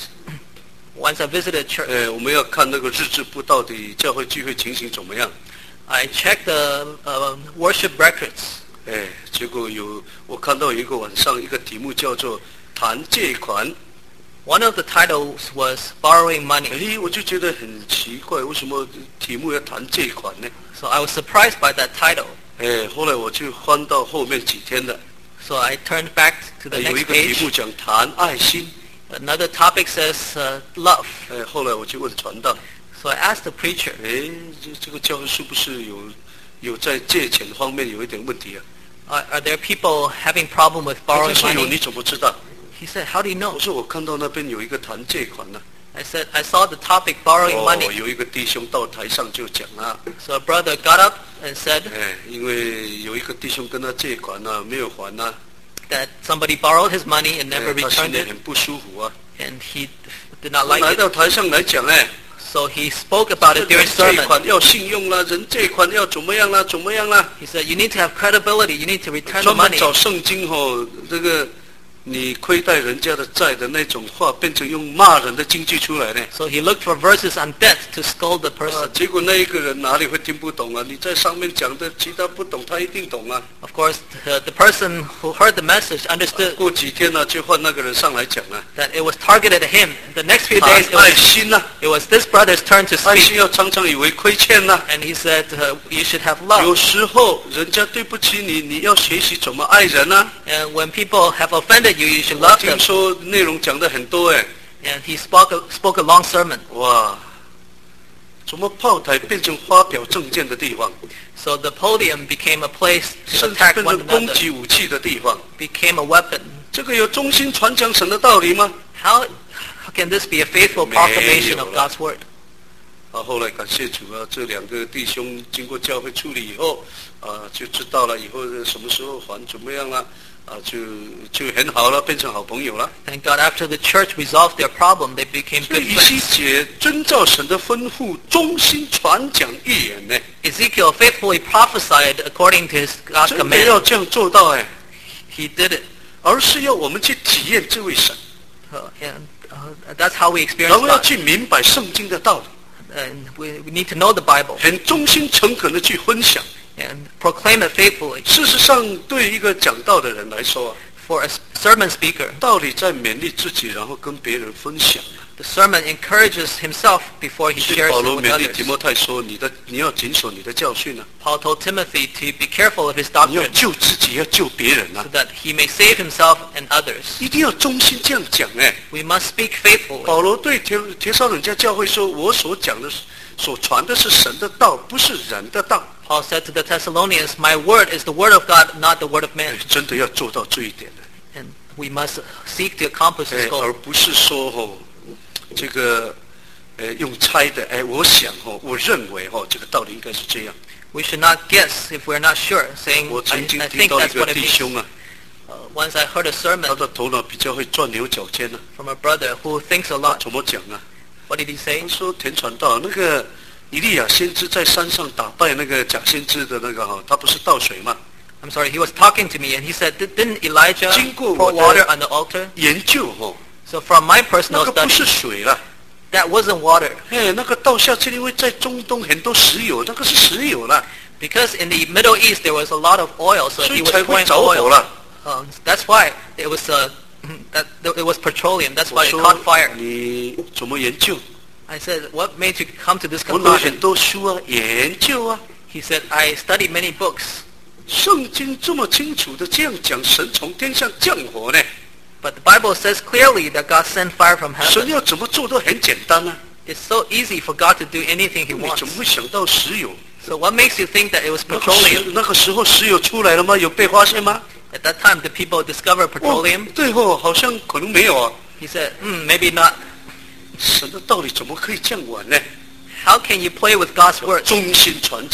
Once I visited a church, 呃，我们要看那个日志部到底教会聚会情形怎么样。 I checked the uh, worship records. 哎，结果有我看到有一个晚上一个题目叫做谈借款， One of the titles was borrowing money. 哎，我就觉得很奇怪，为什么题目要谈借款呢？ So I was surprised by that title. 哎，后来我就翻到后面几天的， So I turned back to the 哎有一 next 个题目 page. 讲谈爱心， Another topic says uh, love. 哎，后来我就问传道， So I asked the preacher, 哎，这这个教会是不是有有在借钱方面有一点问题啊？ are, are there people having problem with 他 borrowing 说有，你 money? 怎么知道？ He said, how do you know? 我说我看到那边有一个谈借款呢、 I said, I saw the topic borrowing 哦， money. 有一个弟兄到台上就讲啊， So a brother got up and said 哎，因为有一个弟兄跟他借款呢、没有还呐、 that somebody borrowed his money and 哎 never 他心 returned 里 it, 很不舒服啊。 and he did not 来 like 到 it. 台上来讲，哎， So he spoke about it 人 during 借 sermon. 款要信用啦，人借款要怎么样啦，怎么样啦？ He said, you need to have credibility. You need to return the 专门 money. 找圣经哦，这个你亏待人家的债的那种话，变成用骂人的经句出来呢。 So he looked for verses on debt to scold the 啊 person.， 结果那一个人哪里会听不懂啊？你在上面讲的，其他不懂，他一定懂啊。 Of course, the, the person who heard the message understood 过几天呢、就换那个人上来讲了。 that it was targeted at him. The next few 谈 days, it 爱 was, 心呐、 it was this brother's turn to 爱 speak. 心要常常以为亏欠呐、 And he said, uh, you should have 有 love. 时候人家对不起你，你要学习怎么爱人呐、 And when people have offended you, you should 我 love 听 them. 说内容讲的很多哎， And he spoke a, spoke a long sermon. 哇，怎么炮台变成发表政见的地方， So the podium became a place to 甚至 attack 变 one 成攻 another, 击武器的地方？ became a weapon. 这个有忠心传讲神的道理吗？ How, how can this be a faithful proclamation of God's word? 啊，后来感谢主啊，这两个弟兄经过教会处理以后，啊，就知道了以后什么时候还怎么样了，啊，就就很好了，变成好朋友了。 Thank God after the church resolved their problem, they became 所 good 以以西 friends. 结遵照神的吩咐，忠心传讲预言呢， Ezekiel faithfully prophesied according to his God's 真的要 command. 这样做到哎， He did it. 而是要我们去体验这位神， Uh, and uh, that's how we 然 experience 后要 God. 去明白圣经的道理， And we, we need to know the Bible 很忠心诚恳的去分享。 and proclaim it faithfully. 事实上，对一个讲道的人来说啊， For a s- sermon speaker, 道理在勉励自己，然后跟别人分享。 the sermon encourages himself before he 所以 shares 保 it 罗 with 勉励提 others. 摩太说：“你的你要谨守你的教训啊， Paul told Timothy to be careful of his 你要 doctrine 救自己，要救别人啊 so，that he may save himself and others. 一定要忠心这样讲哎。” We must speak faithfully. 保罗对帖帖撒罗尼迦教会说：“我所讲的是，所传的是神的道，不是人的道。 Paul said to the Thessalonians, my word is the word of God, not the word of 哎 man. 真的要做到这一点的， And we must seek to accomplish 哎 this，goal. 而不是说哦，这个，呃，用猜的，哎，我想哦，我认为哦，这个道理应该是这样。 We should not guess if we're not sure, saying, 我 I, 曾经 I 听 think 到一 that's 个 what it 弟 means. 兄啊， Uh, once I heard a 他 sermon 的头脑比较会钻牛角尖呢、 from a brother who thinks a 他 lot. 怎么讲啊？ What did he say? 他说田传道那个以利亚先知在山上打败那个假先知的那个哈，他不是倒水吗？ I'm sorry, he was talking to me and he said, "Did- didn't Elijah 经过 pour 我的 water on the altar? 研究哦， So from my 那 personal 个不 study, 是水啦， that wasn't water. 哎，那个倒下去，因为在中东很多石油，那个是石油啦， Because in the Middle East there was a lot of oil, so 所以 he was 才会 pouring 着火 oil. 啦。 Um, that's why it was uh, that it was petroleum. That's 我 why it 说 caught fire. 你怎么研究？ I said, "What made you come to this 我拿很 conclusion?" 多书啊，研究啊。 He said, "I studied many books." 圣经这么清楚的这样讲，神从天上降火呢？ But the Bible says clearly that God sent fire from 神 heaven. 要怎么做都很简单啊。 It's so easy for God to do anything He 你 wants. 怎么会想到石油？ So what makes you think that it was 那个时 petroleum? 那个时候石油出来了吗？有被发现吗？ At that time, did people discover 哦 petroleum? 对哦，好像可能没有啊。 He said, hmm, maybe not. 神的道理怎么可以这样玩呢？ How can you play with God's word? 忠心传讲，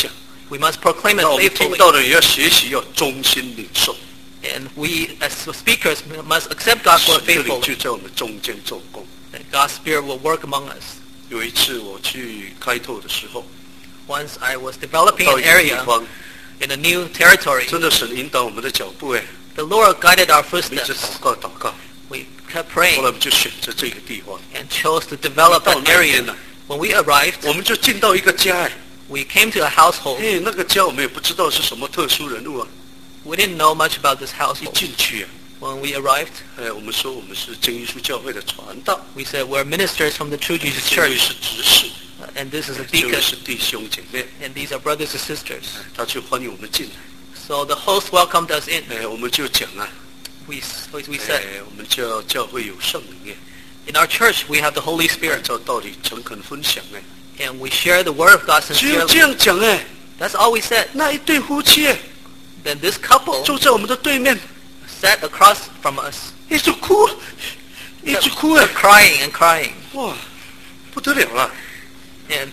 We must proclaim 那 it 我们听 faithfully. 到的也要学习，要忠心领受。 And we, as speakers, must accept God's 神 word 的灵 faithfully. 就在我们中间做工。 That God's Spirit will work among us. 有一次我去开拓的时候， Once I was developing 到 an 一个地 area 方， in a new territory, 真的神引导我们的脚步，哎， the Lord guided our 我们一直 footsteps. 祷告祷告， We kept 后来 praying 我们就选择这个地方。 and chose to develop 到 that 那 area. 边呢， When we arrived, 我们就进到一个家，哎， we came to a household. 哎，那个家我们也不知道是什么特殊人物啊， We didn't know much about this 一 household. 进去啊， When we arrived, 哎，我们说我们是真耶稣教会的传道， we said we're ministers from the True Jesus 这位 Church, 是执事， uh, and this is a 这位 deacon, 是弟兄姐妹， and these are brothers and sisters. 哎他就欢迎我们进来， So the host welcomed us in. 哎，我们就讲啊， We, we we said, 哎，我们叫教会有圣灵， in our church we have the Holy 哎， Spirit, 按照道理诚恳分享，哎， and we share the Word of God 只有这 sincerely. 样讲，哎， That's all we said. 那一对夫妻，哎， Then this couple 坐在我们的对面， sat across from us, 一直哭，一直哭，哎 kept，crying and crying, 哇，不得了了， and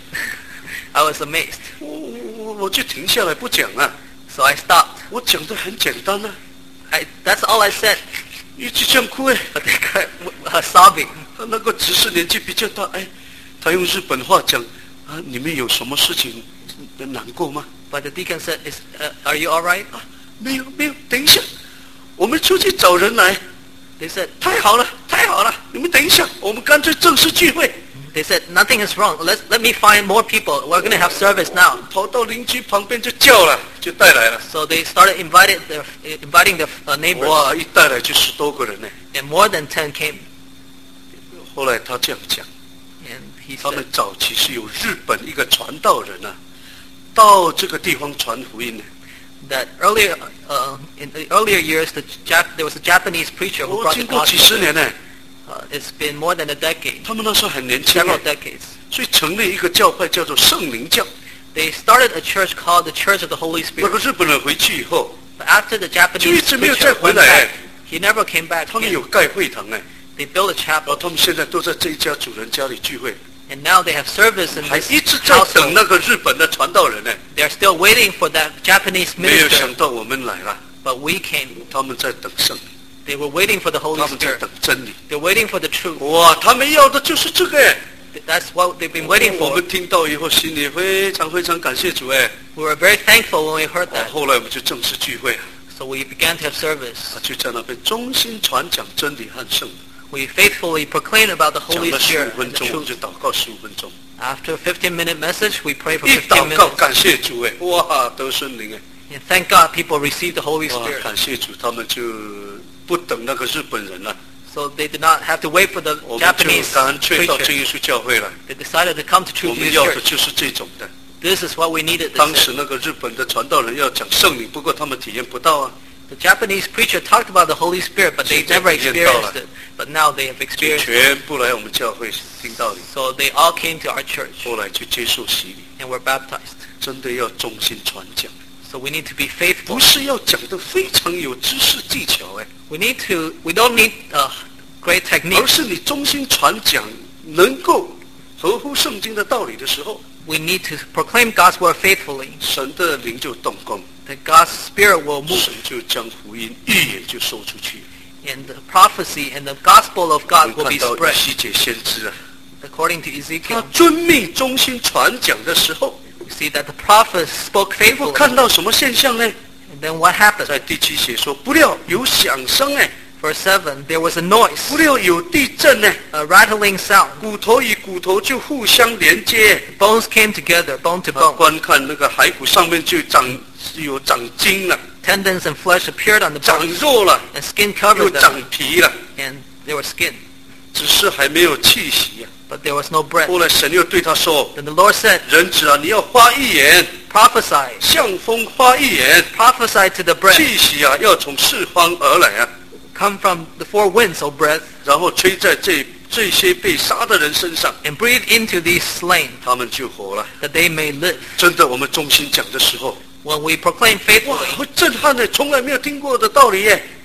I was amazed. 我我我就停下来不讲了， So I stopped. 我讲的很简单啊， I, that's all I said. 一直这样哭，哎。 But they kept uh, sobbing. 那个执事年纪比较大，哎，他用日本话讲啊，你们有什么事情难过吗？ But the deacon said, Is, uh, are you all right? 啊，没有没有，等一下，我们出去找人来， They said, 太好了太好了，你们等一下，我们干脆正式聚会， they said, nothing is wrong. Let's, let me find more people. We're going to have service now. 跑到邻居旁边就叫了，就带来了， So they started invited their, inviting their uh, neighbors, 哇，一带来就十多个人呢。 and more than ten came. 后来他这样讲， And he 他们 said 早期是有日本一个传道人啊，到这个地方传福音呢。 that earlier, uh, in the earlier years, the Jap- there was a Japanese preacher who 我 brought the 经过几十 gospel. 年呢， Uh, it's been more than a decade, 他们那时候很年轻 several 哎， decades. 所以成立一个教派叫做圣灵教。 They started a church called the Church of the Holy 那 Spirit. 个日本人回去以后， But after the 就一 Japanese 直没有 preacher 再回 went 来 back, he never came back 他们 again. 有盖会堂哎， They built a 然后 chapel, 他们现在都在这一家主人家里聚会， and now they have service in 还 this 一直在等 household. 那个日本的传道人呢。 They're still waiting for that Japanese 没有想 minister, 到我们来了， but we came. 他们在等圣灵， They were waiting for the Holy 他们在 Spirit. 等真理。 They're waiting for the truth. 哇，他们要的就是这个哎。 That's what they've been waiting 我 for. 们听到以后，心里非常非常感谢主哎。 We were very thankful when we heard 哦 that. 后来我们就正式聚会啊， So we began to have service. 就在那边衷心传讲真理和圣灵。 We faithfully proclaimed about the 讲 Holy 了十 Spirit 五分 and the 钟，我们就 truth. 祷告十五分钟。 After a fifteen-minute message, we prayed for 一 fifteen 祷告 minutes. 感谢主哎，哇，得圣灵哎。 And thank God people received the Holy 哇， Spirit. 感谢主，他们就不等那个日本人了， So they did not have to wait for the 我们就 Japanese 干脆到真 preacher. 耶稣教会了。 They decided to come to 我 True 们 Jesus 要的 Church. 就是这种的。 This is what we needed. They 当时 said. 那个日本的传道人要讲圣灵，不过他们体验不到啊， The Japanese preacher talked about the Holy Spirit, but they 现在 never 体验到了。 experienced it. But now they have 就 experienced it. 全部来我们教会听道理， So they all came to our church 后来就接受洗礼。 and were baptized. 真的要忠心传讲， So we need to be 不 faithful. 是要讲的非常有知识技巧哎， We need to. We don't need uh, great 而 techniques. 是你忠心传讲，能够合乎圣经的道理的时候， We need to proclaim God's word faithfully. 神的灵就动工， That God's Spirit will move, 神就将福音预言就说出去。 and the prophecy and the gospel of 我 God 们 will 看 be 到 spread. 以西结先知啊， According to 他 Ezekiel, 遵命忠心传讲的时候， we see that the prophet spoke 结果 faithfully. 看到什么现象呢？ And then what happened? 在第七节说，不料有响声哎， Verse seven, there was a noise, 不料有地震呢， a rattling sound. 骨头与骨头就互相连接。 Bones came together, bone to 啊 bone. 观看那个骸骨上面就长有长筋了， Tendons and flesh appeared on the 长 bones, 肉了， and skin 又 covered 长 them, 皮了， and there was skin, 只是还没有气息呀、 but there was no breath. 后来神又对他说 Then the Lord said, 人子啊，你要发预言， prophesy, 向风发预言， prophesy to the breath, 气息啊要从四方而来啊， come from the four winds, O breath, 然后吹在这这些被杀的人身上， and breathe into these slain, 他们就活了。 that they may live. 真的，我们衷心讲的时候， When we proclaim 哇， faithfully, 会震撼的，从来没有听过的道理耶。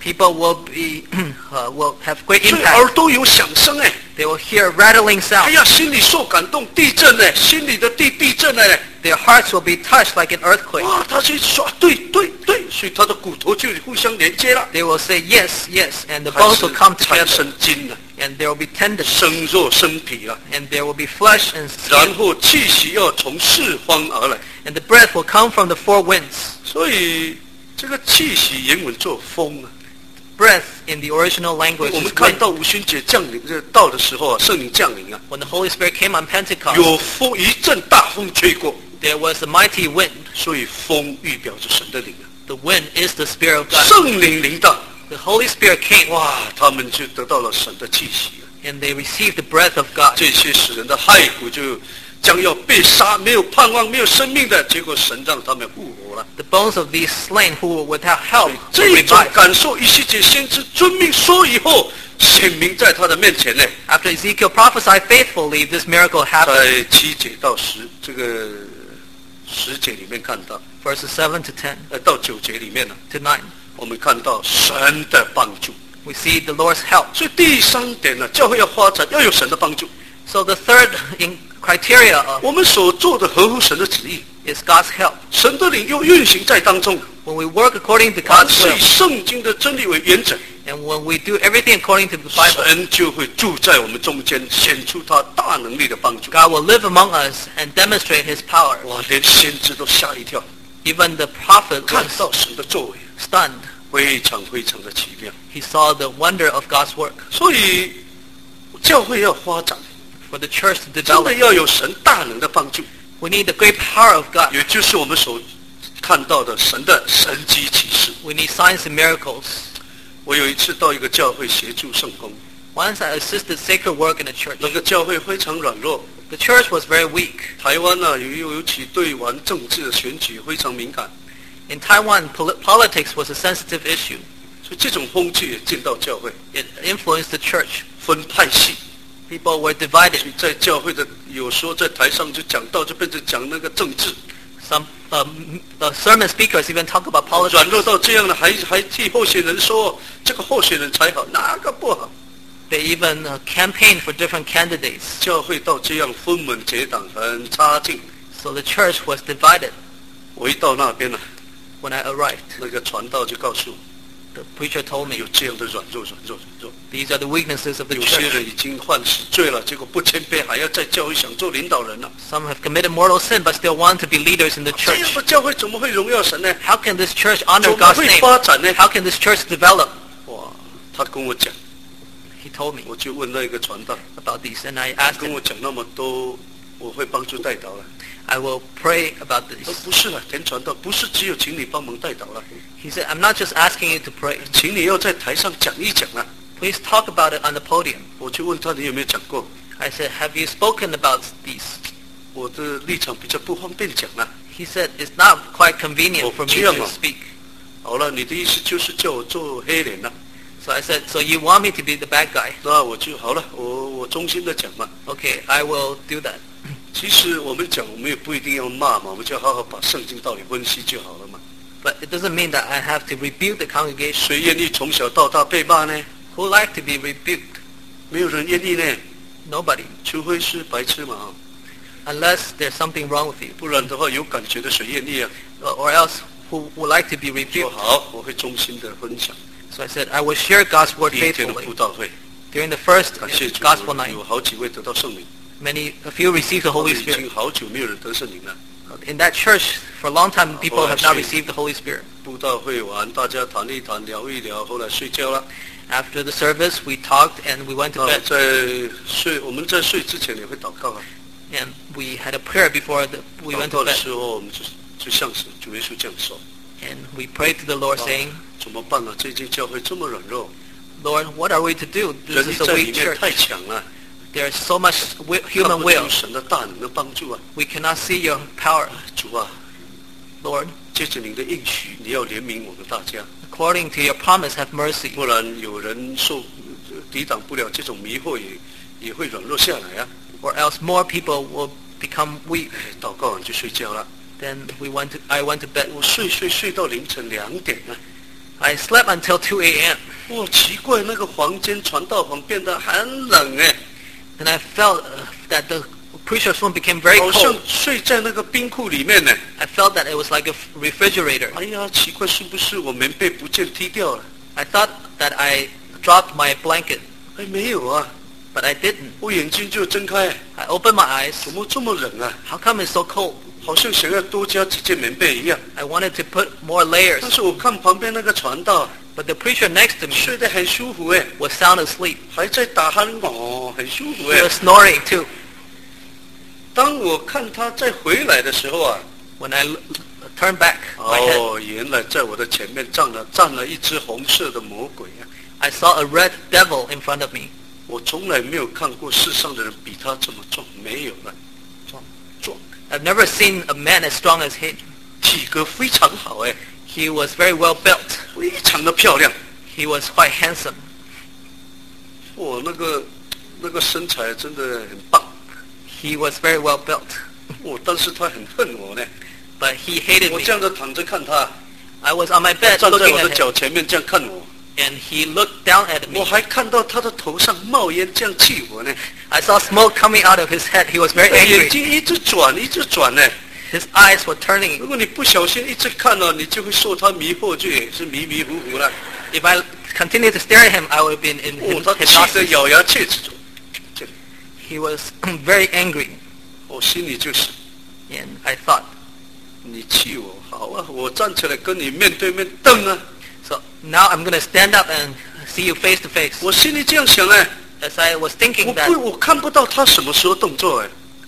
People will be uh, will have great 所以耳 impact. 朵有响声哎， They will hear rattling 哎 sound. 呀，心里受感动，地震哎，心里的地地震哎， Their hearts will be touched like an earthquake. 哇，他就说对对对，所以他的骨头就互相连接了， They will say yes, yes, and the 开 bones 始 will come 产 together, 生筋了， and there will be tendons, 生肉生皮了， and there will be flesh and 然 skin, 后气息要从四方而来， and the breath will come from the four winds. 所以这个气息原文做风啊。 Breath in the original language 我 is 们看 wind. 到五旬节降临这到的时候啊，圣灵降临啊， When the Holy Spirit came on Pentecost, 有风一阵大风吹过， there was a mighty wind. 所以风预表着神的灵啊， The wind is the Spirit of God. 圣灵临到， The Holy Spirit came, 哇，他们就得到了神的气息啊， and they received the breath of God. 这些使人的骸骨就将要被杀，没有盼望，没有生命的，结果神让他们复活了。 The bones of these slain who were without help 这 were 一种 revived. 感受，以西结先知遵命说以后，显明在他的面前呢， After Ezekiel prophesied faithfully, this miracle happened. 在七节到十这个十节里面看到， Verses seven to ten 呃，到九节里面呢， to nine. 我们看到神的帮助。 We see the Lord's help. 所以第三点呢，教会要发展，要有神的帮助。 So the third in criteria of 我们所做的合乎神的旨意， is God's help. 神的灵又运行在当中， When we work according to 凡 God's 是以 will, 圣经的真理为原则， and when we do everything according to the Bible, 神就会住在我们中间，显出他大能力的帮助。 God will live among us and demonstrate His power. 哇，连先知都吓一跳， Even the prophet 看 was 到神的作为， stunned. 非常非常的奇妙。 He saw the wonder of God's work. 所以教会要发展， For the church to 真的 develop, 要有神大能的帮助， we need the great power of God. 也就是我们所看到的神的神迹奇事。 We need signs and miracles. 我有一次到一个教会协助圣工， Once I assisted sacred work in a church. 那个教会非常软弱。 The church was very weak. 台湾呢、啊，尤尤其对玩政治的选举非常敏感， In Taiwan, pol- politics was a sensitive issue. 所以这种风气也进到教会， It influenced the church. 分派系。 People were divided. 所以在教会的有时候在台上就讲到，就变成讲那个政治， Some um, the sermon speakers even talk about 软弱 politics. 到这样了，还还替候选人说这个候选人才好，哪个不好？ They even uh, campaigned for different candidates. 教会到这样分门结党，很差劲。 So the church was divided 我一到那边了， when I arrived. 那个传道就告诉我， The preacher told me 有这样的软弱，软弱，软弱。 these are the weaknesses of the 有些 church. 人已经犯死罪了，结果不谦卑，还要在教会想做领导人了。 Some have committed mortal sin but still want to be leaders in the 这样 church. 的教会怎么会荣耀神呢？ How can this church honor 怎么 God's 会 name? 发展呢？ How can this church develop? 哇，他跟我讲， He told me 我就问那个传道， about these, and I asked 跟 him, 我讲那么多，我会帮助带导了。 I will pray about 呃 this. 不是了，田传道不是只有请你帮忙带导了， He said, I'm not just asking you to pray. 请你要在台上讲一讲了。 Please talk about it on the podium. 我就问他你有没有讲过？ I said, have you spoken about these? 我的立场比较不方便讲了。 He said, it's not quite convenient for me Oh, to yeah. speak. 好了，你的意思就是叫我做黑脸了？ So I said, so you want me to be the bad guy? 那我就好了，我我衷心的讲嘛。 Okay, I will do that. 其实我们讲，我们也不一定要骂嘛，我们就好好把圣经道理分析就好了嘛。 But it doesn't mean that I have to rebuke the congregation. 谁愿意从小到大被骂呢？ Who like to be rebuked? 没有人愿意呢， Nobody. 除非是白痴嘛， Unless there's something wrong with you. 不然的话有感觉的谁愿意啊？ Or or else who would like to be 说 rebuked. 好，我会衷心的分享。 So I said, I will share God's word 第一天的 faithfully. 布道会， During the first 感谢主， gospel night, 有好几位得到圣灵， many, a few received the 我们 Holy 已经 Spirit. 好久没有人得圣灵了。 In that church, for a long time, people Oh, I have not see. received the Holy Spirit. 布道会完，大家谈一谈，聊一聊，后来睡觉了。 After the service, we talked and we went to 那 bed. 在睡，我们在睡之前也会祷告啊。 And we had a prayer before the, we 祷 went 告 to 的 bed. 时候，我们就就像是主耶稣这样说： And we prayed to the Lord, saying, 怎么办呢？这间教会这么软弱， Lord, what are we to do? 人 This 力 is a 在里 weak 面 church. 太强了， There's so much wi- 看 human 不出 will. 神的大能的帮助啊！ We cannot see your power. 主啊， Lord, 借着您的应许，你要怜悯我们大家， according to your promise, have mercy. 不然有人受呃抵挡不了这种迷惑，也也会软弱下来啊！ Or else more people will become weak. 哎祷告完就睡觉了， Then we went to, I went to bed. 我睡睡睡到凌晨两点了， I slept until two a.m. 哇，奇怪，那个房间传道房变得很冷哎， And I felt uh, that the preacher's room became very 好像 cold. 睡在那个冰库里面呢。 I felt that it was like a refrigerator. 哎呀，奇怪，是不是我棉被不见踢掉了？ I thought that I dropped my blanket, 哎，没有啊， but I didn't. 我眼睛就睁开， I opened my eyes. 怎么这么冷啊？ How come it's so cold? 好像想要多加几件棉被一样。 I wanted to put more layers, 但是我看旁边那个传道 but the preacher next to me 睡得很舒服哎， was sound asleep. 还在打鼾哦，很舒服 He 哎。 was snoring too. 当我看他再回来的时候啊， When I l- turned back my head, 哦，原来在我的前面站了站了一只红色的魔鬼啊！ I saw a red devil in front of me. 我从来没有看过世上的人比他这么壮，没有了，壮壮， I've never seen a man as strong as him. 体格非常好哎， He was very well built. 非常的漂亮。 He was quite handsome. 我那个那个身材真的很棒。 He was very well built. 我但是他很恨我呢， But he hated 我 me. 这样的躺着看他， I was on my bed 站在 looking 我的 at him, 脚前面这样看我， and he looked down at 我 me. 还看到他的头上冒烟这样气我呢， I saw smoke coming out of his head. He was very 眼 angry. 睛一直转一直转呢。 His eyes were 如 turning. 果你不小心一直看了，你就会受他迷惑，就也是迷迷糊糊了。 If I continued to stare at him, I would have been in 哦， hym- 他气得 hypnosis. 咬牙切齿着。这 He was very angry, 我心里就是， and I thought, 你气我好啊，我站起来跟你面对面瞪啊。 so now I'm going to stand up and see you face to face. 我心里这样想哎， As I was 我 thinking 不 that 我看不到他什么时候动作哎，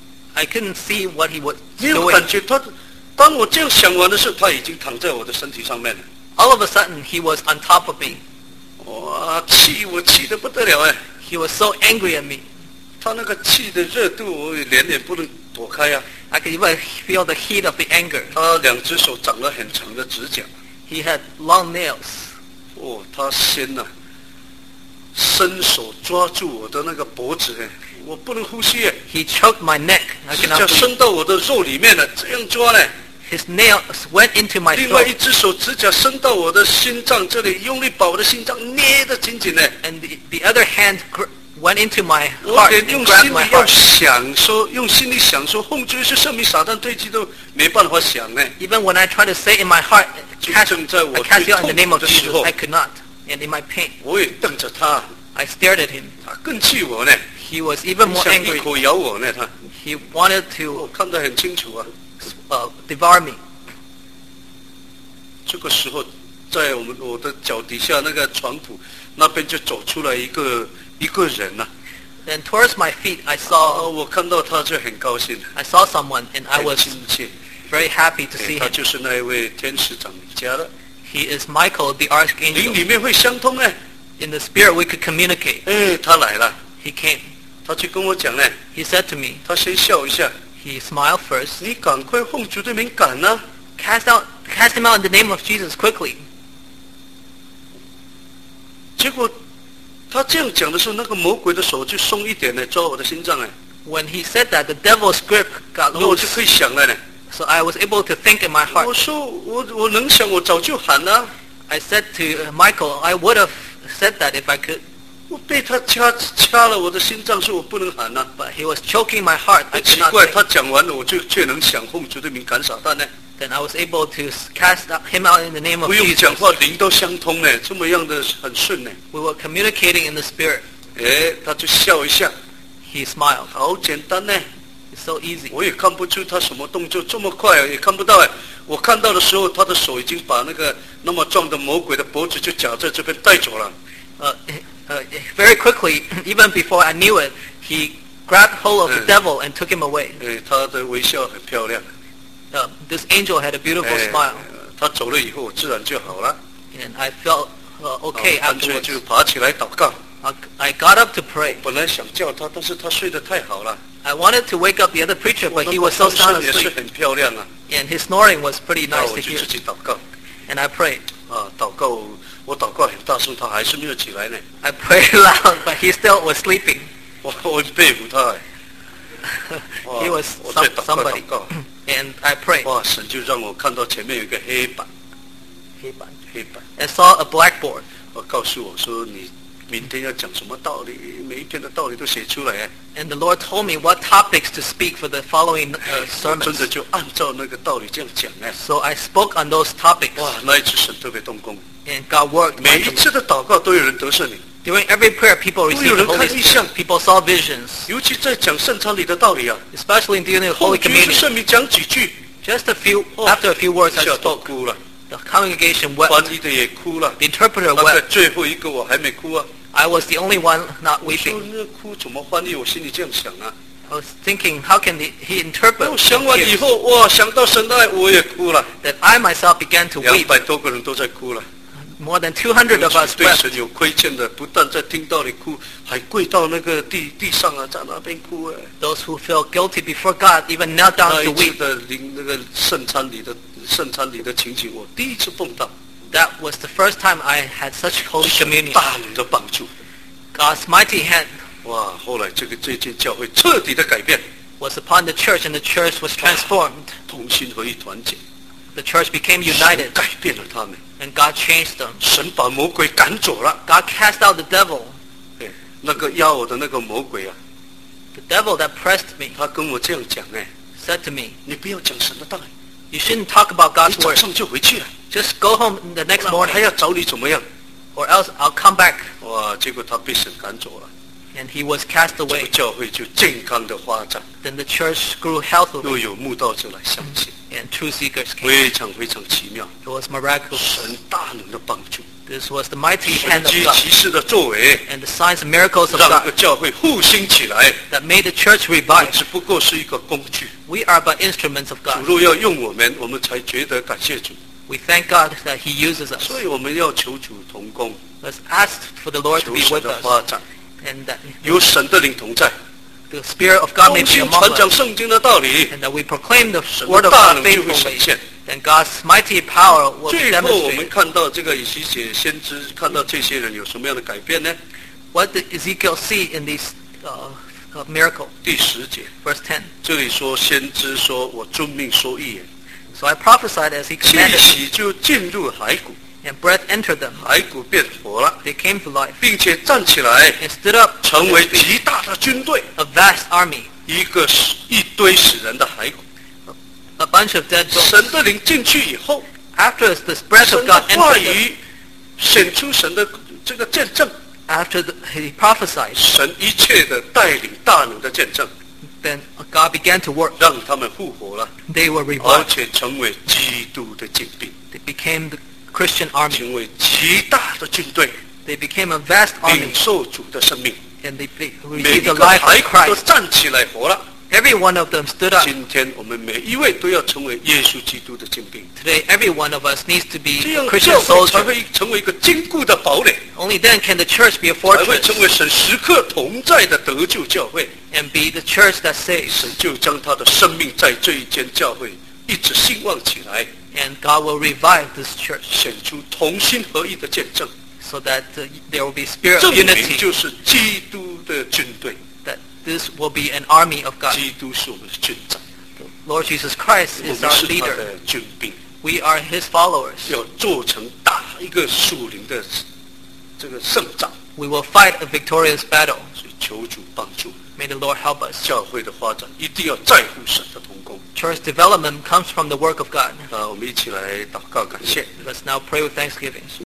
I couldn't see what he was 没有 doing. 感觉他。当我这样想完的时候，他已经躺在我的身体上面了。 All of a sudden, he was on top of me. 哇，气我气得不得了哎！ He was so angry at me. 他那个气的热度，我脸也不能躲开呀、 I could even feel the heat of the anger. 他两只手长了很长的指甲， He had long nails. 哦，他先呐、伸手抓住我的那个脖子，哎，我不能呼吸，哎， He choked my neck. I 指 cannot 甲 breathe. 伸到我的肉里面了，这样抓呢。 His nails went into my 另外一 throat, 只手指甲伸到我的心脏这里，用力把我的心脏捏得紧紧的。 and the, the other hand gr- went into my 我 heart 连 and 用 grabbed 心 my 里要 heart. 想说，用心里想说，奉主耶稣圣名撒旦退去都没办法想呢。 Even when I tried to say in my heart, 就 cast, 正在我 I cast 最 you out in the 痛 name 苦 of 的时 Jesus, 候， I could not. And in my pain, 我也瞪着他， I stared at him. 他更气我呢， He was even more 想一 angry. 口咬我呢。他， He wanted 我 to 看得很清楚啊。 uh, devour me. 这个时候，在我们我的脚底下那个床铺那边就走出来一个一个人呐、 Then towards my feet, I 啊。 saw 我看到他就很高兴， I saw someone, and I 很 was 亲切。 very happy to 哎 see 他 him. 就是那一位天使长你家的， He is Michael, the 灵 archangel. 里面会相通哎。 In the spirit, we could communicate. 哎，他来了， He came. 他就跟我讲呢， He said to me, 他先笑一下， he smiled first, 你赶快奉主的名赶呐、 cast out, cast him out in the name of Jesus quickly. 结果他这样讲的时候，那个魔鬼的手就松一点呢，抓我的心脏哎， When he said that, the devil's grip got 那我就 loose. 可以想了呢。 So I was able to think in my 我 heart. 说我我能想，我早就喊了。 I said to uh, Michael, I would have said that if I could, 我被他掐掐了我的心脏，说我不能喊呐、 but he was choking my heart. I 奇 could not 怪， say. 他讲完了，我就却能想奉主的名赶撒旦呢， Then I was able to s- cast out- him out in the name of 不用 Jesus. 讲话，灵都相通呢，这么样的很顺呢。 We were communicating in the spirit. 哎，他就笑一下， He smiled. 好简单呢。 It's so easy. 我也看不出他什么动作这么快，也看不到哎。我看到的时候，他的手已经把那个那么壮的魔鬼的脖子就夹在这边带走了。 Uh, uh, very quickly, even before I knew it, he grabbed hold of the Mm. devil and took him away. 哎，他的微笑很漂亮。 Uh, this angel had a beautiful 哎 smile, 他走了以后，我自然就好了。 and I felt uh, okay 干脆 afterwards. 就爬起来祷告。 I, I got up to pray. 本来想叫他，但是他睡得太好了。 I wanted to wake up the other preacher, 我 but 那 he 个 was so 风 sound 声也是 asleep, 很漂亮啊。 and his snoring was pretty 那 nice 我 to 就 hear. 自己祷告 And I prayed. 啊，祷告，我祷告很大声，他还是没有起来呢。 I prayed loud, but he still was sleeping. 我我很佩服他哎。 he was 我在 some, 祷告祷 somebody. 告， And I prayed. 哇，神就让我看到前面有一个黑板， 黑板黑板， and saw a blackboard. 我告诉我说你明天要讲什么道理，每一篇的道理都写出来。 And the Lord told me what topics to speak for the following uh, 真的 sermons. 就按照那个道理这样讲哎。 So I spoke on those topics, 哇，那一次神特别动工， and God worked 每一 mightily. 次的祷告都有人得圣灵， During every prayer, people received the Holy Spirit. People saw visions, 尤其在讲圣餐里的道理啊， especially in dealing with 后 Holy 句是 Communion. 圣灵讲几句， Just a few, 哦 after a few words 一 I 下都 spoke, 哭了， the congregation 翻 wept. 译的也哭了， The interpreter 大概 wept. 最后一个我还没哭啊。 I was the only one not 我说 weeping. 那哭怎么翻译？我心里这样想啊。 I was thinking, how can he, he interpret 我想完以 tears? 后，哇，想到神的爱，我也哭了。 That I myself began to 两 weep. 百多个人都在哭了。 More than two hundred of us 对 wept. 神有亏欠的，不但在听道里哭，还跪到那个地地上啊，在那边哭哎。 Those who feel guilty before God even knelt 那 down 一 to 次 weep. 的灵那个圣餐里的圣餐里的情景，我第一次碰到 That was the first time I had such Holy 神 Communion. 大能的帮助。 God's mighty hand 哇，后来这个这间教会彻底的改变， was upon the church, and the church was transformed. 同心合一团结， The church became 神 united, 改变了他们， and God changed them. 神把魔鬼赶走了。 God cast out the devil. 对，那个压我的那个魔鬼啊， The devil that pressed me 他跟我这样讲哎， said to me, 你不要讲神的道理， you shouldn't talk about 你 God's 早 word. 上就回去了， Just go home the next 我还 morning, 要找你怎么样？ or else I'll come back. 哇，结果他被神赶走了， And he was cast 这个 away. 教会就健康的发展， Then the church grew healthily, 又有慕道者来相信， and true seekers came. 非常非常奇妙， It was miraculous. 神大能的帮助， This was the mighty 神 hand of 迹 God, 奇事的作为， and the signs and miracles of 让这个 God 教会复兴起来。 that made the church 我 revive. 只不过是一个工具， We are but instruments of 主 God. 若要用我们，我们才觉得感谢主。 We thank God that He uses us. 所以我们要求主同工， Let's ask for the Lord to 求 be 神 with 的 us, 发展， and that 有神的灵同在， the Spirit of God 同 may be 心 among 传讲 us, 圣经的道理。 and that we proclaim the 神 Word 的 of 大 God 能就会显 faithfully, 现。 then God's mighty power will be 最后我们 demonstrated. 看到这个以西结先知看到这些人有什么样的改变呢？ What did Ezekiel see in these uh, uh, miracle? 第十节 Verse ten. 这里说，先知说：“我遵命说预言， So I prophesied as he 气 commanded me, 息就进入骸骨， and breath entered them. 骸骨变活了， They came to life 并且站起来， and stood up, 成为极大的军队， a vast army, 一个死一堆死人的骸骨。 a bunch of dead bones. 神的灵进去以后， After the breath 神 of 的 God 话 entered them, 语显出神的这个见证， after the, he prophesied, 神一切的带领大能的见证， then God began to work. 让他们复活了， They were 而 revived. 且成为基督的精兵， They became the Christian army. 成为极大的军队， They became a vast 领 army, 受主的生命。 and they be- 每 received 一 the 个 life 骸 of 骨都 Christ. 站起来活了。 Every one of them stood up. 今天我们每一位都要成为耶稣基督的精兵， Today, every one of us needs to be 这 a 样 Christian 教会才 soldier. 会成为一个坚固的堡垒， Only then can the church be a 才会成 fortress 为神时刻同在的得救教会。 and be the church that saves. 神就将他的生命在这一间教会一直兴旺起来， And God will revive this church 显出同心合一的见证。 so that uh, there will be spirit 证 of 明 unity, 就是基督的军队， that this will be an army of God. 基督是我们的军长， Lord Jesus Christ 我 is 们 our 是他 leader. 的军兵， We are His followers. 要做成大一个属灵的这个胜仗。 We will fight a victorious battle. 所以求主帮助， May the Lord help us. 教会的发展一定要在乎神的同工。 Church development comes from the work of God. 啊，我们一起来祷告感谢。 Let's now pray with thanksgiving.